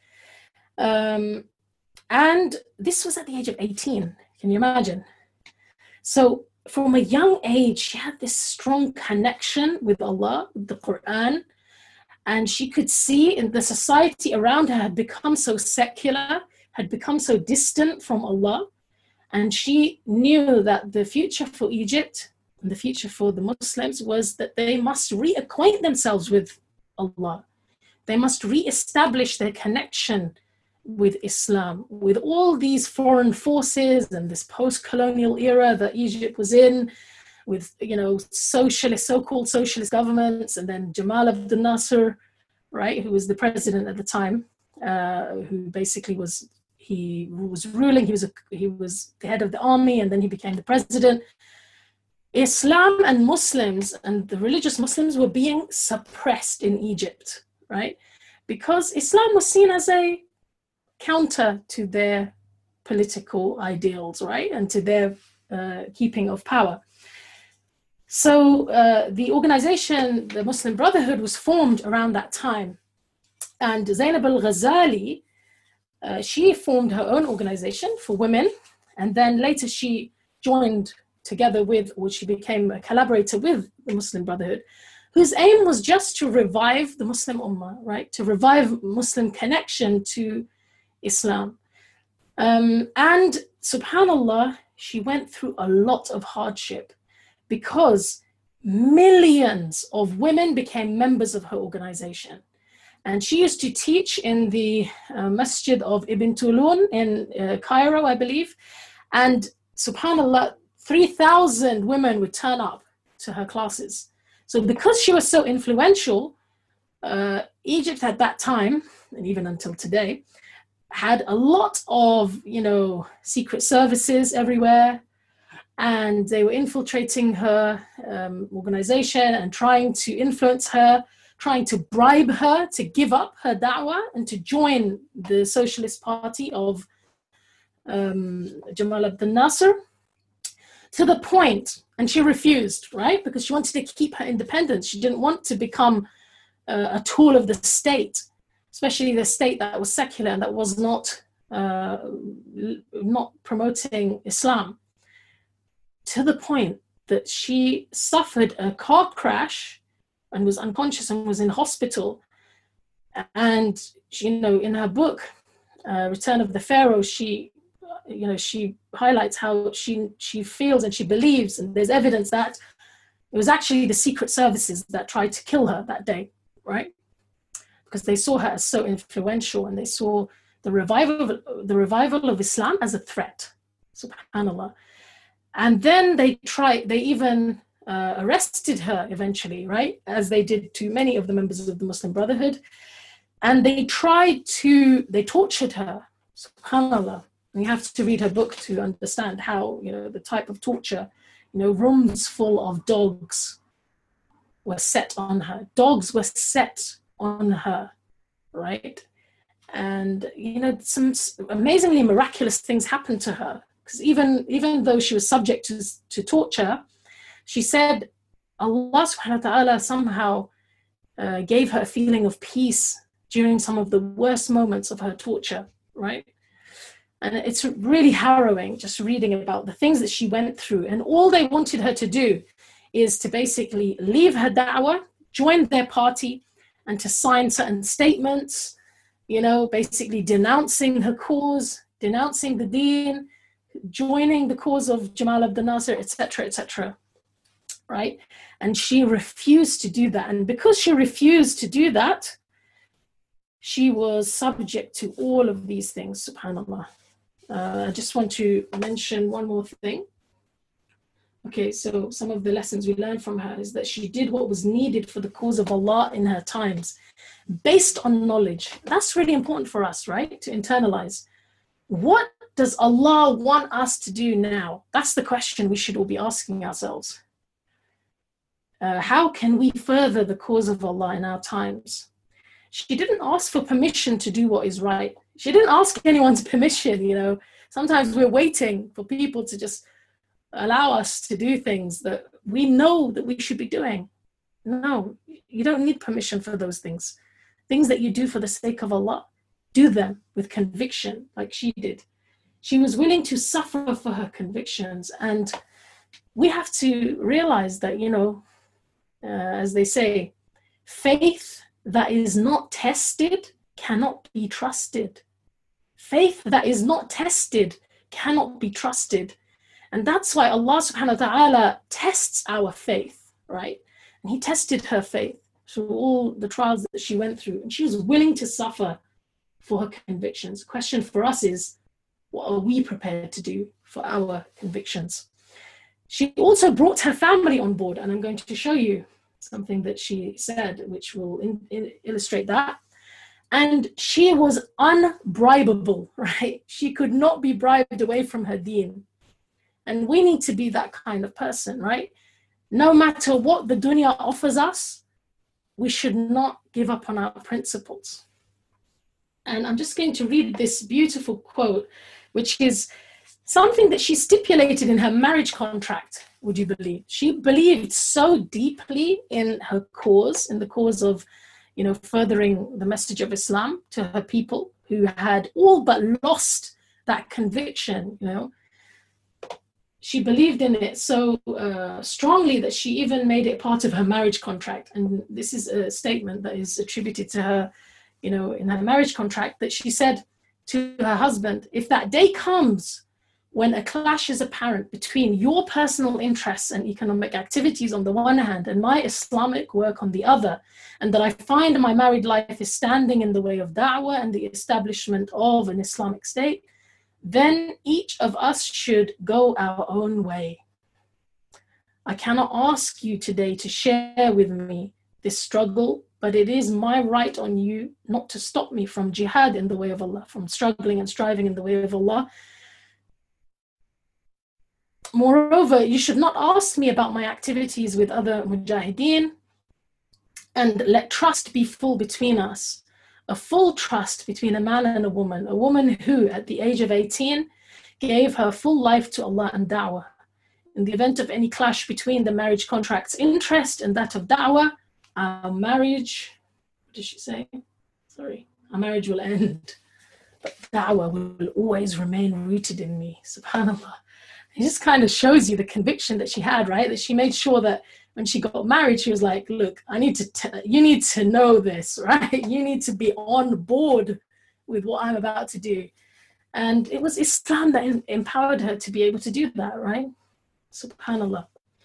And this was at the age of 18, can you imagine? So from a young age, she had this strong connection with Allah, with the Quran, and she could see in the society around her had become so secular, had become so distant from Allah, and she knew that the future for Egypt and the future for the Muslims was that they must reacquaint themselves with Allah. They must re-establish their connection with Islam, with all these foreign forces and this post-colonial era that Egypt was in, with, you know, socialist, so-called socialist governments, and then Jamal Abdel Nasser, right, who was the president at the time, who basically he was ruling, he was the head of the army, and then he became the president. Islam and Muslims and the religious Muslims were being suppressed in Egypt, right? Because Islam was seen as a counter to their political ideals, right? And to their keeping of power. So the organization, the Muslim Brotherhood, was formed around that time. And Zainab al-Ghazali, she formed her own organization for women. And then later she joined together with, or she became a collaborator with the Muslim Brotherhood, whose aim was just to revive the Muslim Ummah, right? To revive Muslim connection to Islam. And subhanallah, she went through a lot of hardship because millions of women became members of her organization. And she used to teach in the Masjid of Ibn Tulun in Cairo, I believe. And subhanallah, 3,000 women would turn up to her classes. So because she was so influential, Egypt at that time, and even until today, had a lot of, secret services everywhere. And they were infiltrating her organization and trying to influence her, trying to bribe her to give up her da'wah and to join the Socialist Party of Jamal Abdel Nasser, to the point, and she refused, right? Because she wanted to keep her independence. She didn't want to become a tool of the state, especially the state that was secular and that was not promoting Islam. To the point that she suffered a car crash and was unconscious and was in hospital. And she, in her book, Return of the Pharaoh, she highlights how she feels and she believes, and there's evidence that it was actually the secret services that tried to kill her that day, right? Because they saw her as so influential, and they saw the revival of Islam as a threat, subhanallah. And then they even arrested her eventually, right? As they did to many of the members of the Muslim Brotherhood. And they tortured her, subhanallah. And you have to read her book to understand how, the type of torture, rooms full of dogs were set on her. Dogs were set on her, right? And, some amazingly miraculous things happened to her. Because even though she was subject to torture, she said Allah subhanahu wa ta'ala somehow gave her a feeling of peace during some of the worst moments of her torture, right? And it's really harrowing just reading about the things that she went through. And all they wanted her to do is to basically leave her da'wah, join their party, and to sign certain statements, basically denouncing her cause, denouncing the deen, joining the cause of Jamal Abdel Nasser, etc., right? And she refused to do that. And because she refused to do that, she was subject to all of these things, subhanAllah. I just want to mention one more thing. Okay, so some of the lessons we learned from her is that she did what was needed for the cause of Allah in her times, based on knowledge. That's really important for us, right? To internalize. What does Allah want us to do now? That's the question we should all be asking ourselves. How can we further the cause of Allah in our times? She didn't ask for permission to do what is right. She didn't ask anyone's permission, Sometimes we're waiting for people to just allow us to do things that we know that we should be doing. No, you don't need permission for those things. Things that you do for the sake of Allah, do them with conviction like she did. She was willing to suffer for her convictions. And we have to realize that, as they say, faith that is not tested cannot be trusted. Faith that is not tested cannot be trusted. And that's why Allah subhanahu wa ta'ala tests our faith, right? And he tested her faith through all the trials that she went through. And she was willing to suffer for her convictions. The question for us is, what are we prepared to do for our convictions? She also brought her family on board. And I'm going to show you something that she said, which will illustrate that. And she was unbribable, right? She could not be bribed away from her deen. And we need to be that kind of person, right? No matter what the dunya offers us, we should not give up on our principles. And I'm just going to read this beautiful quote, which is something that she stipulated in her marriage contract, would you believe? She believed so deeply in her cause, in the cause of, furthering the message of Islam to her people who had all but lost that conviction, She believed in it so strongly that she even made it part of her marriage contract. And this is a statement that is attributed to her, in her marriage contract, that she said, to her husband, if that day comes when a clash is apparent between your personal interests and economic activities on the one hand and my Islamic work on the other, and that I find my married life is standing in the way of da'wah and the establishment of an Islamic state, then each of us should go our own way. I cannot ask you today to share with me this struggle, but it is my right on you not to stop me from jihad in the way of Allah, from struggling and striving in the way of Allah. Moreover, you should not ask me about my activities with other mujahideen, and let trust be full between us, a full trust between a man and a woman who at the age of 18 gave her full life to Allah and da'wah. In the event of any clash between the marriage contract's interest and that of da'wah, our marriage, what did she say? Sorry, our marriage will end, but da'wah will always remain rooted in me, subhanAllah. It just kind of shows you the conviction that she had, right? That she made sure that when she got married, she was like, look, you need to know this, right? You need to be on board with what I'm about to do. And it was Islam that empowered her to be able to do that, right? SubhanAllah.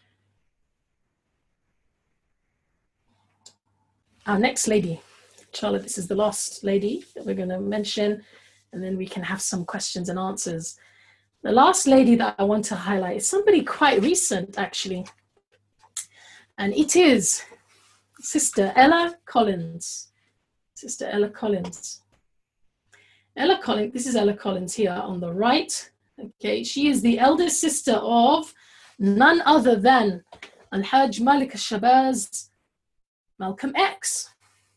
Our next lady, inshallah, this is the last lady that we're going to mention, and then we can have some questions and answers. The last lady that I want to highlight is somebody quite recent, actually. And it is Sister Ella Collins. Sister Ella Collins. Ella Collins, this is Ella Collins here on the right. Okay, she is the eldest sister of none other than Al-Hajj Malik al-Shabazz Malcolm X.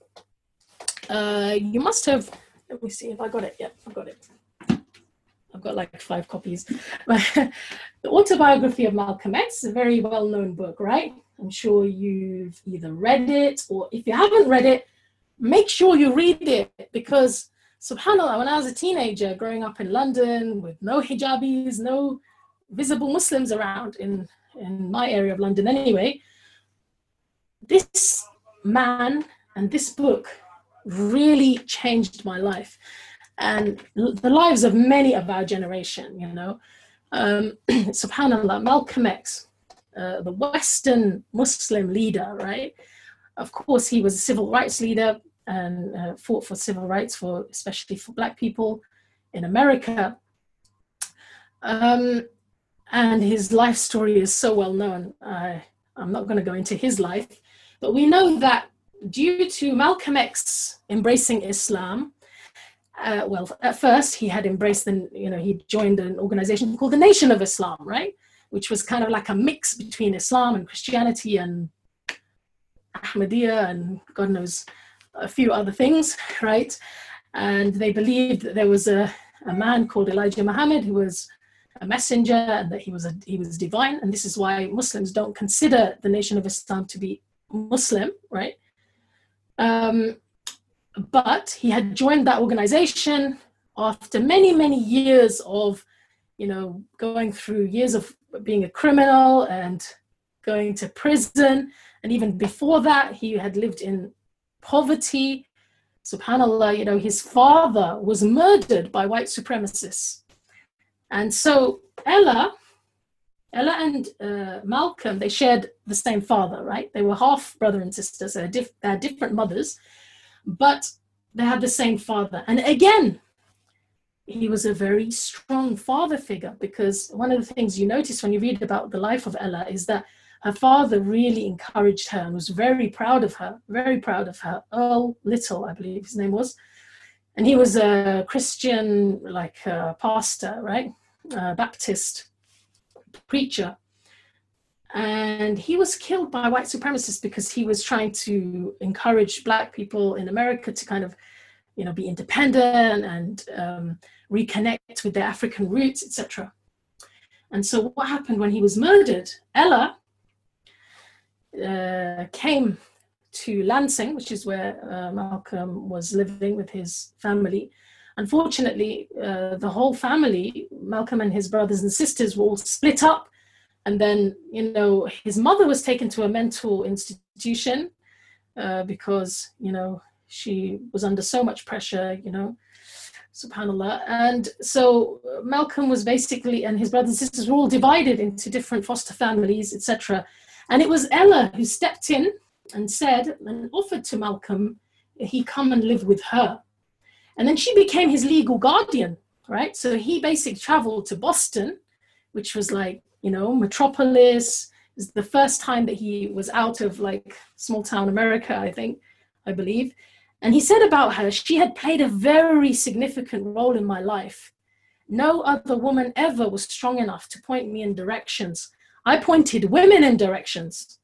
You must have, let me see if I got it. Yep, I got it. I've got like 5 copies. The Autobiography of Malcolm X is a very well-known book, right? I'm sure you've either read it, or if you haven't read it, make sure you read it, because subhanAllah, when I was a teenager growing up in London with no hijabis, no visible Muslims around in my area of London anyway, this man and this book really changed my life and the lives of many of our generation, you know. SubhanAllah, Malcolm X, the Western Muslim leader, right? Of course, he was a civil rights leader and fought for civil rights, especially for Black people in America. And his life story is so well known. I'm not going to go into his life, but we know that due to Malcolm X embracing Islam, well, at first he had embraced, he joined an organization called the Nation of Islam, right? Which was kind of like a mix between Islam and Christianity and Ahmadiyya and God knows a few other things, right? And they believed that there was a man called Elijah Muhammad who was a messenger and that he was divine. And this is why Muslims don't consider the Nation of Islam to be Muslim, right? But he had joined that organization after many, many years of, going through years of being a criminal and going to prison. And even before that, he had lived in poverty. SubhanAllah, his father was murdered by white supremacists. And so Ella and Malcolm, they shared the same father, right? They were half brother and sister, so they had different mothers, but they had the same father. And again, he was a very strong father figure, because one of the things you notice when you read about the life of Ella is that her father really encouraged her and was very proud of her. Earl Little, I believe his name was. And he was a Christian, pastor, right? Baptist preacher. And he was killed by white supremacists because he was trying to encourage Black people in America to kind of, be independent and reconnect with their African roots, etc. And so what happened when he was murdered? Ella came to Lansing, which is where Malcolm was living with his family. Unfortunately, the whole family, Malcolm and his brothers and sisters, were all split up. And then, his mother was taken to a mental institution because, she was under so much pressure, subhanallah. And so Malcolm was basically, and his brothers and sisters were all divided into different foster families, etc. And it was Ella who stepped in and said and offered to Malcolm he come and live with her. And then she became his legal guardian, right? So he basically traveled to Boston, which was like, you know, metropolis. It was the first time that he was out of like small town America, I believe. And he said about her, she had played a very significant role in my life. No other woman ever was strong enough to point me in directions. I pointed women in directions.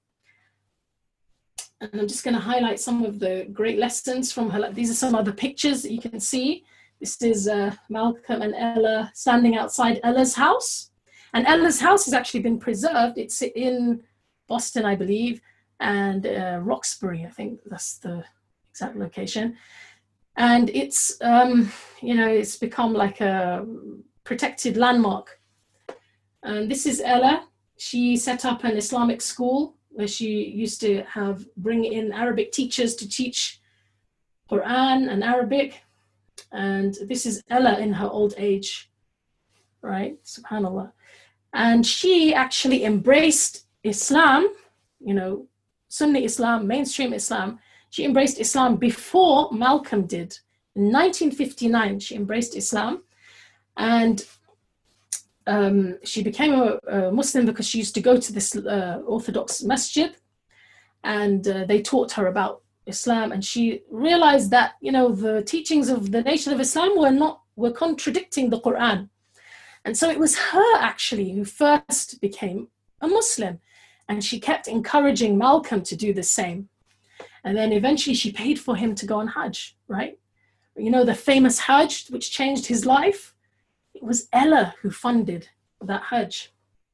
And I'm just going to highlight some of the great lessons from her. These are some other pictures that you can see. This is Malcolm and Ella standing outside Ella's house. And Ella's house has actually been preserved. It's in Boston, I believe, and Roxbury, I think that's the exact location. And it's, you know, it's become like a protected landmark. And this is Ella. She set up an Islamic school where she used to bring in Arabic teachers to teach Quran and Arabic. And this is Ella in her old age, right? SubhanAllah. And she actually embraced Islam, you know, Sunni Islam, mainstream Islam. She embraced Islam before Malcolm did. In 1959, she embraced Islam. And she became a Muslim because she used to go to this Orthodox masjid, and they taught her about Islam. And she realized that, you know, the teachings of the Nation of Islam were contradicting the Quran. And so it was her actually who first became a Muslim. And she kept encouraging Malcolm to do the same. And then eventually she paid for him to go on Hajj, right? You know, the famous Hajj, which changed his life? It was Ella who funded that Hajj.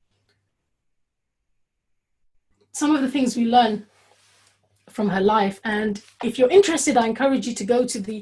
Some of the things we learn from her life. And if you're interested, I encourage you to go to the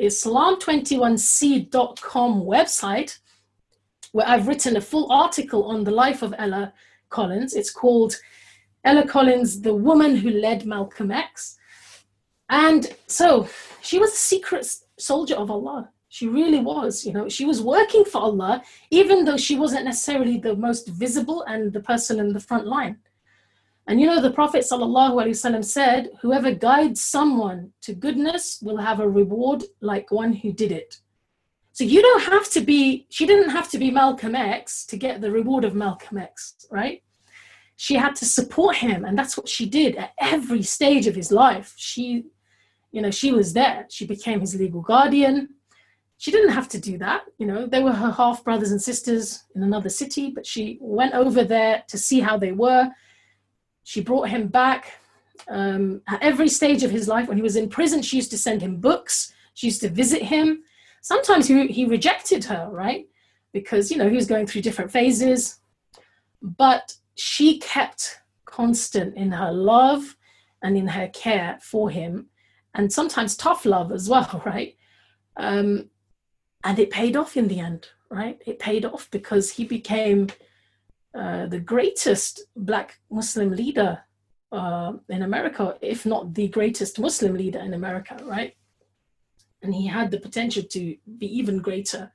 Islam21c.com website, where I've written a full article on the life of Ella Collins. It's called Ella Collins, the Woman Who Led Malcolm X. And so she was a secret soldier of Allah. She really was, you know, she was working for Allah, even though she wasn't necessarily the most visible and the person in the front line. And you know, the Prophet ﷺ said, whoever guides someone to goodness will have a reward like one who did it. So you don't have to be, she didn't have to be Malcolm X to get the reward of Malcolm X, right? She had to support him, and that's what she did at every stage of his life. She, you know, she was there. She became his legal guardian. She didn't have to do that. You know, they were her half brothers and sisters in another city, but she went over there to see how they were. She brought him back at every stage of his life. When he was in prison, she used to send him books. She used to visit him. Sometimes he rejected her, right? Because, you know, he was going through different phases. But she kept constant in her love and in her care for him, and sometimes tough love as well, right? And it paid off in the end, right? It paid off because he became the greatest Black Muslim leader in America, if not the greatest Muslim leader in America, right? And he had the potential to be even greater.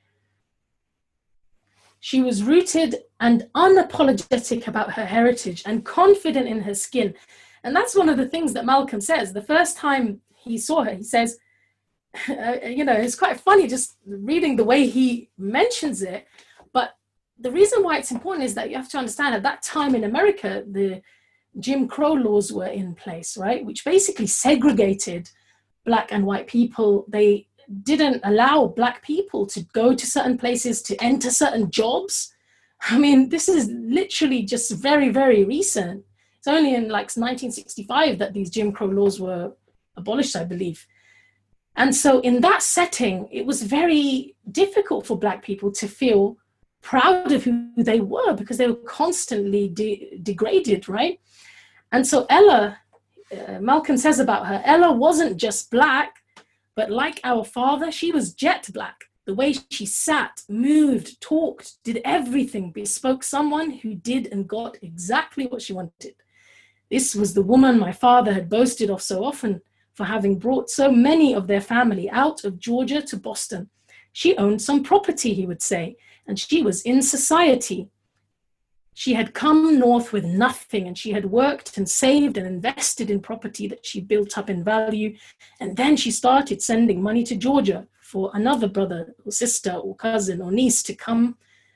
She was rooted and unapologetic about her heritage and confident in her skin. And that's one of the things that Malcolm says. The first time he saw her, he says, you know, it's quite funny just reading the way he mentions it. But the reason why it's important is that you have to understand at that time in America, the Jim Crow laws were in place, right? Which basically segregated Black and white people. They didn't allow Black people to go to certain places, to enter certain jobs. I mean, this is literally just very, very recent. It's only in like 1965 that these Jim Crow laws were abolished, I believe. And so in that setting, it was very difficult for Black people to feel proud of who they were because they were constantly degraded, right? And so Ella, Malcolm says about her, Ella wasn't just Black, but like our father, she was jet black. The way she sat, moved, talked, did everything bespoke someone who did and got exactly what she wanted. This was the woman my father had boasted of so often for having brought so many of their family out of Georgia to Boston She owned some property, he would say, and she was in society. She had come north with nothing, and she had worked and saved and invested in property that she built up in value. And then she started sending money to Georgia for another brother or sister or cousin or niece to come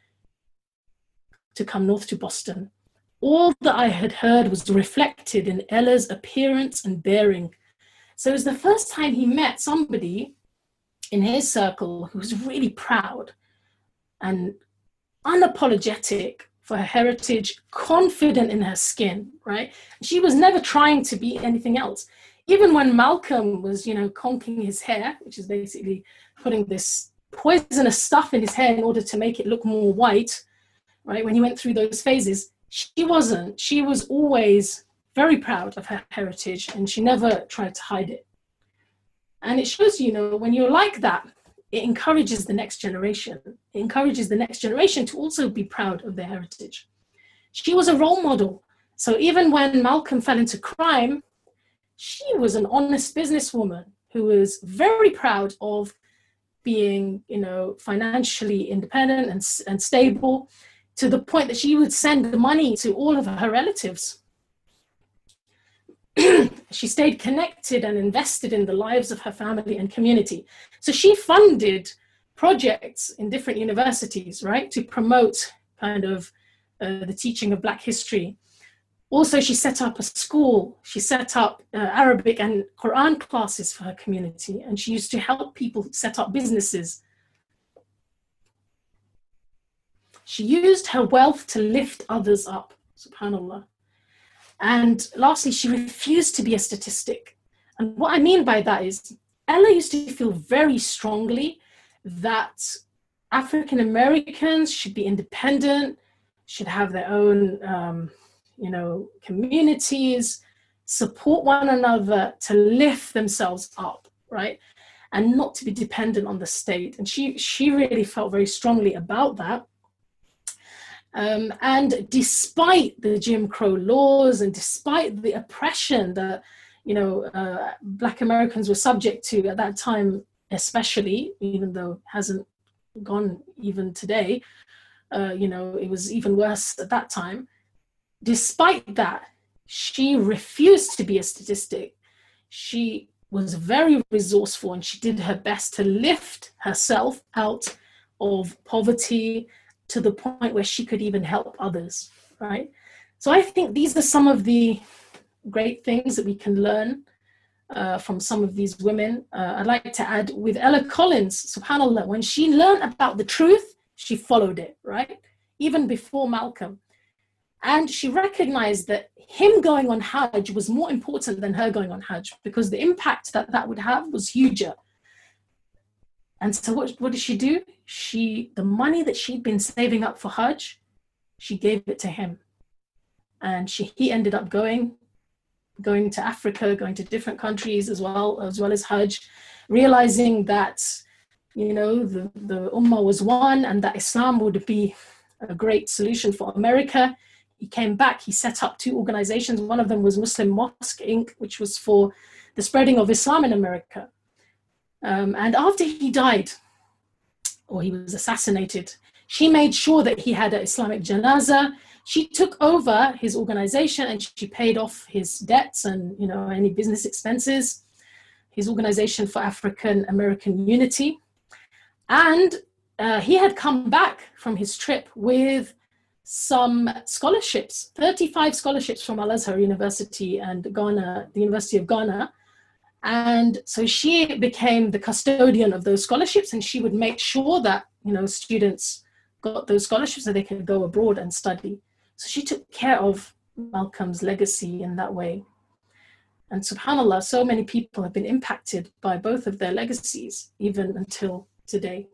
north to Boston. All that I had heard was reflected in Ella's appearance and bearing. So it was the first time he met somebody in his circle who was really proud and unapologetic for her heritage, confident in her skin, right? She was never trying to be anything else. Even when Malcolm was, conking his hair, which is basically putting this poisonous stuff in his hair in order to make it look more white, right? When he went through those phases, she wasn't. She was always very proud of her heritage, and she never tried to hide it. And it shows, when you're like that, it encourages the next generation. It encourages the next generation to also be proud of their heritage. She was a role model. So even when Malcolm fell into crime, she was an honest businesswoman who was very proud of being, financially independent and stable, to the point that she would send the money to all of her relatives. She stayed connected and invested in the lives of her family and community. So she funded projects in different universities, right, to promote the teaching of Black history. Also, she set up a school. She set up Arabic and Quran classes for her community, and she used to help people set up businesses. She used her wealth to lift others up, subhanAllah. And lastly, she refused to be a statistic. And what I mean by that is, Ella used to feel very strongly that African Americans should be independent, should have their own, communities, support one another to lift themselves up, right? And not to be dependent on the state. And she really felt very strongly about that. And despite the Jim Crow laws and despite the oppression that, Black Americans were subject to at that time, especially, even though it hasn't gone even today, it was even worse at that time. Despite that, she refused to be a statistic. She was very resourceful, and she did her best to lift herself out of poverty to the point where she could even help others, right? So I think these are some of the great things that we can learn from some of these women. I'd like to add with Ella Collins, subhanAllah, when she learned about the truth, she followed it, right? Even before Malcolm. And she recognized that him going on Hajj was more important than her going on Hajj, because the impact that would have was huger. And so what did she do? The money that she'd been saving up for Hajj, she gave it to him. And he ended up going to Africa, going to different countries as well as Hajj, realizing that, the Ummah was one and that Islam would be a great solution for America. He came back, he set up 2 organizations. One of them was Muslim Mosque Inc., which was for the spreading of Islam in America. And after he died, or he was assassinated, she made sure that he had an Islamic janazah. She took over his organization and she paid off his debts and, any business expenses, his organization for African American unity. And he had come back from his trip with some scholarships, 35 scholarships from Al-Azhar University and Ghana, the University of Ghana. And so she became the custodian of those scholarships, and she would make sure that, students got those scholarships so they could go abroad and study. So she took care of Malcolm's legacy in that way. And subhanAllah, so many people have been impacted by both of their legacies, even until today.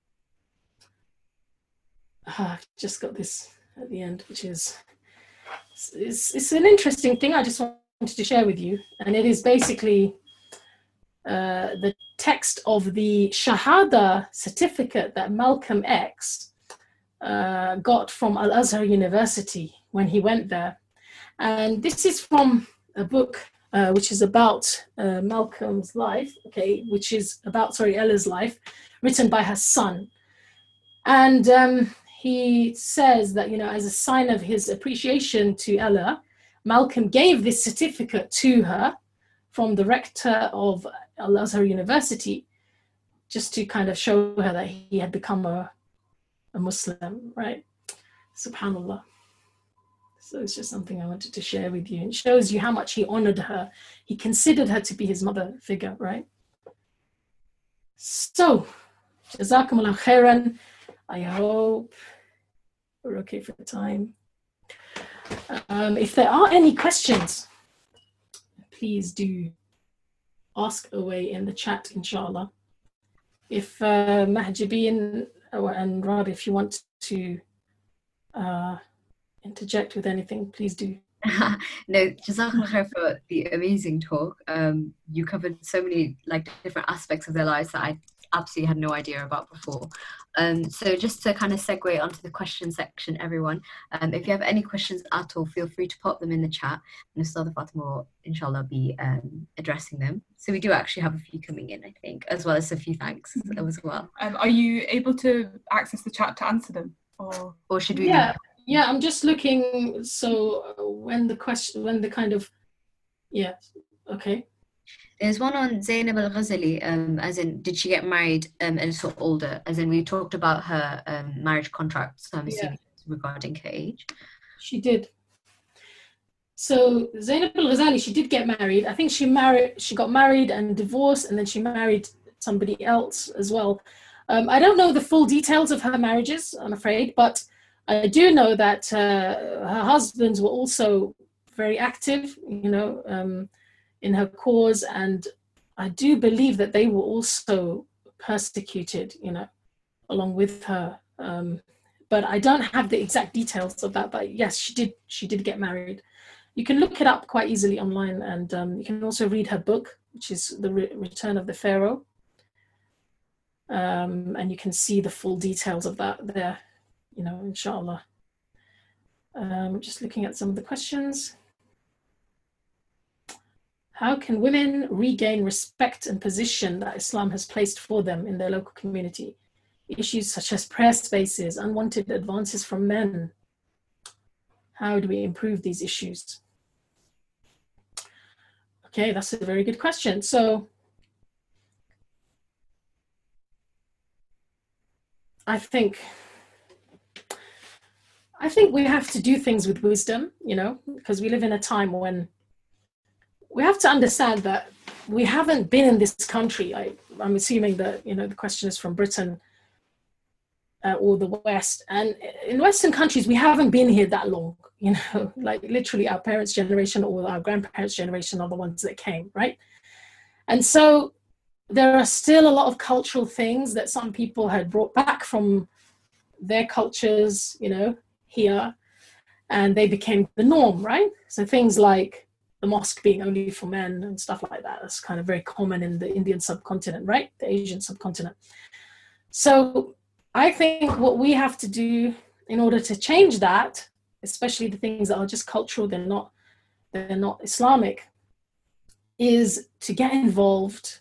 I've just got this at the end, which is, it's an interesting thing I just wanted to share with you. And it is basically the text of the Shahada certificate that Malcolm X got from Al-Azhar University when he went there. And this is from a book which is about Malcolm's life, okay, which is about, Ella's life, written by her son. And he says that, as a sign of his appreciation to Ella, Malcolm gave this certificate to her from the rector of Al-Azhar University, just to kind of show her that he had become a Muslim, right? Subhanallah. So it's just something I wanted to share with you. It shows you how much he honored her. He considered her to be his mother figure, right? So, Jazakumullah khairan. I hope we're okay for the time. If there are any questions, please do ask away in the chat, inshallah. If Mahjabeen and Rabi, if you want to interject with anything, please do. No, Jazakallah khair for the amazing talk. You covered so many different aspects of their lives that I absolutely had no idea about before. So just to kind of segue onto the question section, everyone, if you have any questions at all, feel free to pop them in the chat, and Ustadha Fatima will inshallah be addressing them. So we do actually have a few coming in, I think, as well as a few thanks as well. Are you able to access the chat to answer them, or should we? Yeah, I'm just looking. So okay. There's one on Zainab al-Ghazali, as in, did she get married a little older? As in, we talked about her marriage contracts, so I'm assuming regarding her age. She did. So Zainab al-Ghazali, she did get married. I think she got married and divorced, and then she married somebody else as well. I don't know the full details of her marriages, I'm afraid, but I do know that her husbands were also very active, in her cause, and I do believe that they were also persecuted, along with her. But I don't have the exact details of that. But yes, she did get married. You can look it up quite easily online, and you can also read her book, which is The Return of the Pharaoh. And you can see the full details of that there, inshallah. Just looking at some of the questions. How can women regain respect and position that Islam has placed for them in their local community? Issues such as prayer spaces, unwanted advances from men. How do we improve these issues? Okay, that's a very good question. So I think we have to do things with wisdom, because we live in a time when we have to understand that we haven't been in this country. I'm assuming that, the question is from Britain or the West. And in Western countries, we haven't been here that long, literally our parents' generation or our grandparents' generation are the ones that came, right? And so there are still a lot of cultural things that some people had brought back from their cultures, here, and they became the norm, right? So things like the mosque being only for men and stuff like that. That's kind of very common in the Indian subcontinent, right? The Asian subcontinent. So I think what we have to do in order to change that, especially the things that are just cultural, they're not Islamic, is to get involved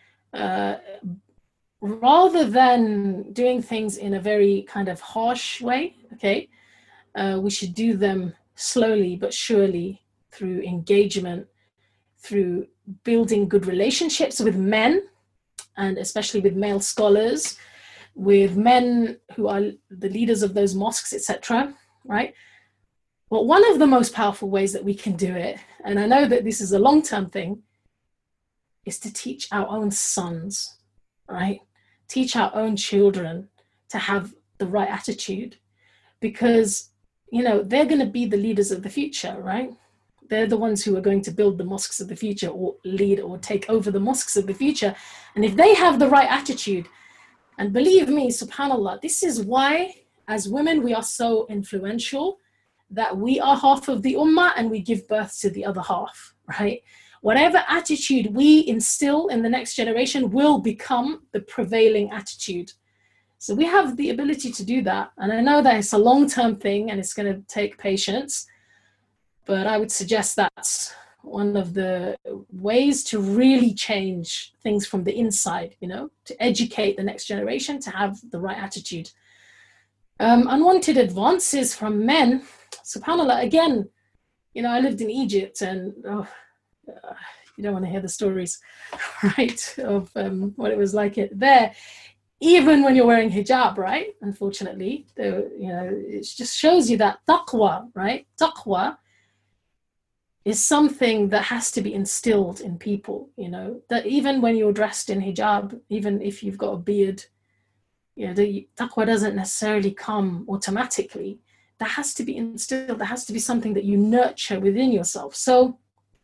rather than doing things in a very kind of harsh way, okay? We should do them slowly but surely, through engagement, through building good relationships with men, and especially with male scholars, with men who are the leaders of those mosques, etc., right? But one of the most powerful ways that we can do it, and I know that this is a long-term thing, is to teach our own sons, right? Teach our own children to have the right attitude, because, they're going to be the leaders of the future, right? They're the ones who are going to build the mosques of the future, or lead or take over the mosques of the future. And if they have the right attitude, and believe me, subhanAllah, this is why as women we are so influential, that we are half of the ummah and we give birth to the other half, right? Whatever attitude we instill in the next generation will become the prevailing attitude. So we have the ability to do that. And I know that it's a long-term thing and it's going to take patience, but I would suggest that's one of the ways to really change things from the inside, to educate the next generation to have the right attitude. Unwanted advances from men, subhanAllah, again, I lived in Egypt, and you don't want to hear the stories, right, of what it was like there. Even when you're wearing hijab, right? Unfortunately, it just shows you that taqwa, right? Taqwa is something that has to be instilled in people, that even when you're dressed in hijab, even if you've got a beard, the taqwa doesn't necessarily come automatically. That has to be instilled. That has to be something that you nurture within yourself. So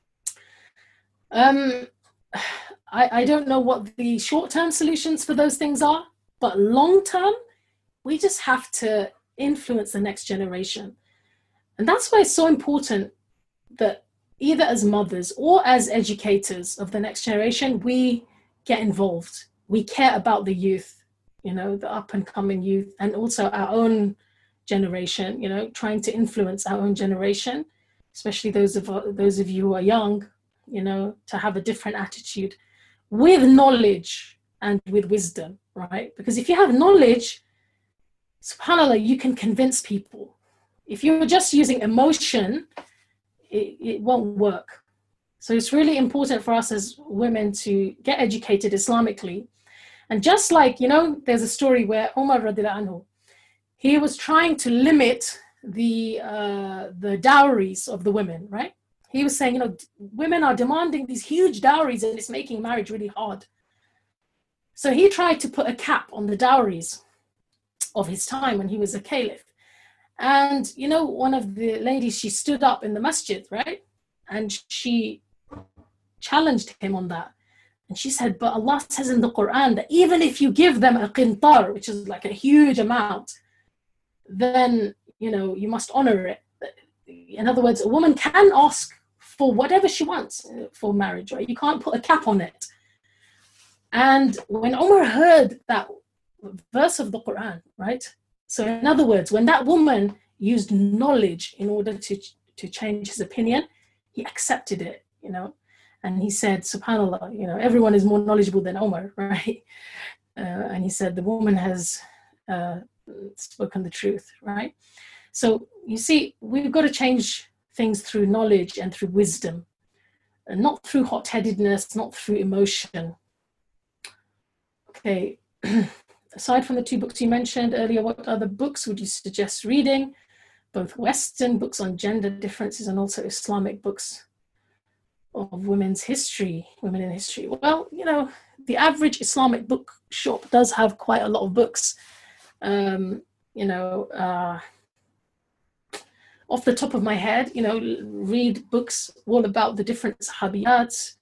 I don't know what the short-term solutions for those things are, but long-term, we just have to influence the next generation. And that's why it's so important that either as mothers or as educators of the next generation, we get involved. We care about the youth, the up and coming youth, and also our own generation, trying to influence our own generation, especially those of you who are young, to have a different attitude with knowledge and with wisdom, right? Because if you have knowledge, subhanAllah, you can convince people. If you're just using emotion, it won't work. So it's really important for us as women to get educated Islamically. And just like, there's a story where Umar radiallahu anhu, he was trying to limit the dowries of the women, right? He was saying, women are demanding these huge dowries and it's making marriage really hard. So he tried to put a cap on the dowries of his time when he was a caliph. And, one of the ladies, she stood up in the masjid, right? And she challenged him on that. And she said, but Allah says in the Quran that even if you give them a qintar, which is like a huge amount, then, you must honor it. In other words, a woman can ask for whatever she wants for marriage, right? You can't put a cap on it. And when Umar heard that verse of the Quran, right? So in other words, when that woman used knowledge in order to change his opinion, he accepted it, and he said, subhanAllah, everyone is more knowledgeable than Umar, right? And he said, the woman has spoken the truth, right? So you see, we've got to change things through knowledge and through wisdom, and not through hot-headedness, not through emotion. Okay. Aside from the 2 books you mentioned earlier, what other books would you suggest reading? Both Western books on gender differences and also Islamic books of women in history. Well, the average Islamic bookshop does have quite a lot of books. Off the top of my head, read books all about the different sahabiyats.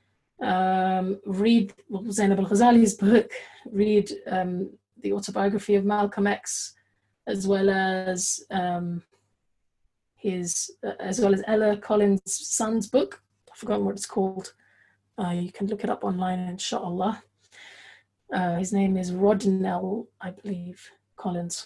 Read Zainab al-Ghazali's book, read the autobiography of Malcolm X, as well as Ella Collins' son's book. I've forgotten what it's called. You can look it up online, inshallah. His name is Rodnell, I believe, Collins.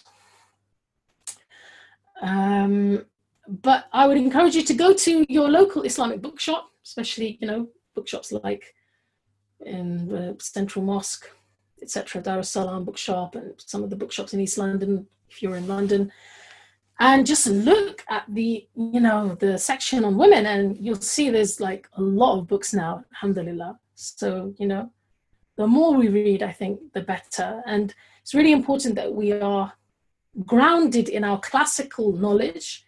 But I would encourage you to go to your local Islamic bookshop, especially, bookshops like in the Central Mosque, etc., Dar es Salaam bookshop, and some of the bookshops in East London, if you're in London, and just look at the section on women, and you'll see there's like a lot of books now, alhamdulillah. So, the more we read, I think, the better. And it's really important that we are grounded in our classical knowledge,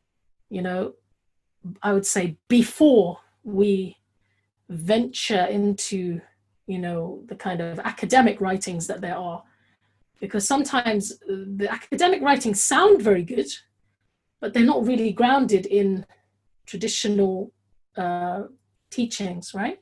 I would say, before we venture into, the kind of academic writings that there are. Because sometimes the academic writings sound very good, but they're not really grounded in traditional teachings, right?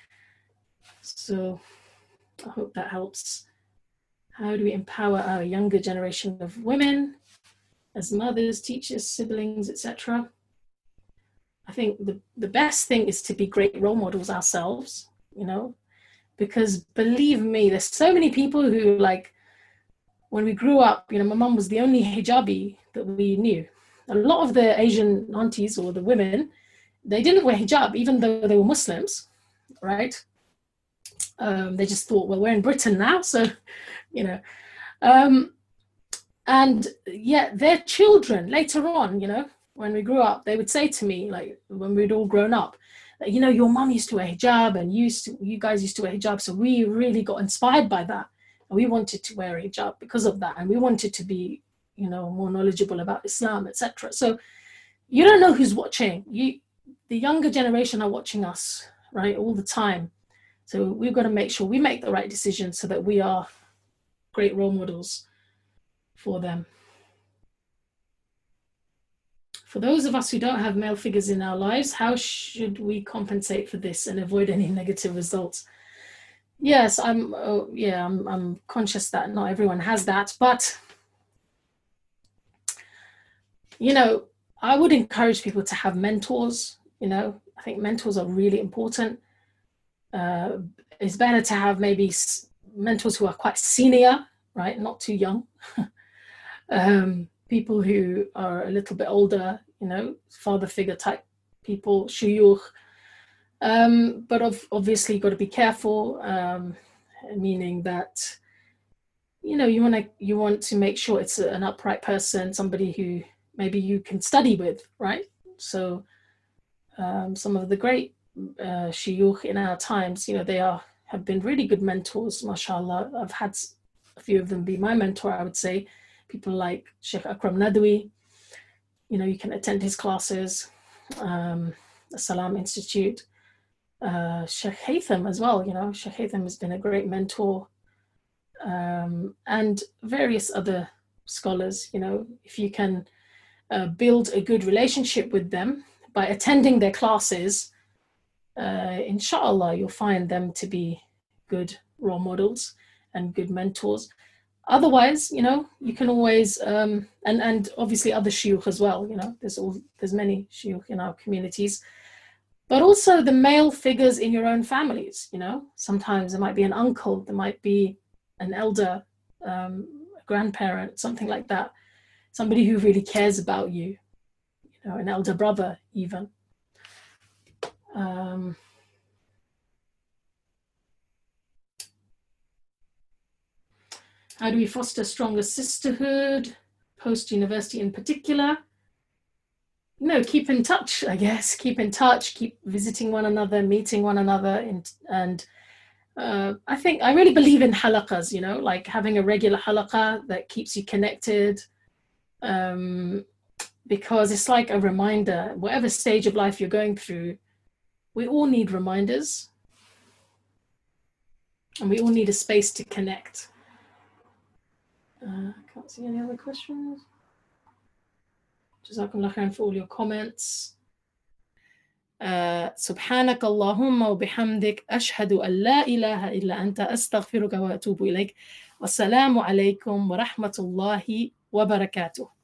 So I hope that helps. How do we empower our younger generation of women as mothers, teachers, siblings, etc.? I think the best thing is to be great role models ourselves, because believe me, there's so many people who, like, when we grew up, my mum was the only hijabi that we knew. A lot of the Asian aunties or the women, they didn't wear hijab, even though they were Muslims, right? They just thought, well, we're in Britain now, so, you know. And yet their children later on, you know, when we grew up, they would say to me, like when we'd all grown up, that, you know, your mum used to wear hijab and you guys used to wear hijab. So we really got inspired by that. And we wanted to wear hijab because of that. And we wanted to be, you know, more knowledgeable about Islam, etc. So you don't know who's watching. The younger generation are watching us, right, all the time. So we've got to make sure we make the right decisions so that we are great role models for them. For those of us who don't have male figures in our lives, how should we compensate for this and avoid any negative results? Yes, I'm conscious that not everyone has that, but you know, I would encourage people to have mentors. You know, I think mentors are really important. It's better to have maybe mentors who are quite senior, right? Not too young. People who are a little bit older, you know, father figure type people, shuyukh. But obviously got to be careful, meaning that, you know, you want to make sure it's an upright person, somebody who maybe you can study with, right? So some of the great shuyukh in our times, you know, they have been really good mentors, mashallah. I've had a few of them be my mentor, I would say. People like Sheikh Akram Nadwi, you know, you can attend his classes, the Salam Institute, Sheikh Haytham as well, you know, Sheikh Haytham has been a great mentor, and various other scholars, you know, if you can build a good relationship with them by attending their classes, inshallah, you'll find them to be good role models and good mentors. Otherwise, you know, you can always, and obviously other shuyukh as well, you know, there's many shuyukh in our communities, but also the male figures in your own families, you know, sometimes there might be an uncle, there might be an elder, a grandparent, something like that, somebody who really cares about you, you know, an elder brother even. How do we foster stronger sisterhood, post-university in particular? You know, keep in touch, I guess. Keep in touch, keep visiting one another, meeting one another. And I really believe in halaqas, you know, like having a regular halaqa that keeps you connected, because it's like a reminder, whatever stage of life you're going through, we all need reminders. And we all need a space to connect. I can't see any other questions. Jazakumullah khairan for all your comments. سبحانك اللهم وبحمدك أشهد أن لا إله إلا أنت أستغفرك وأتوب إليك والسلام عليكم ورحمة الله وبركاته.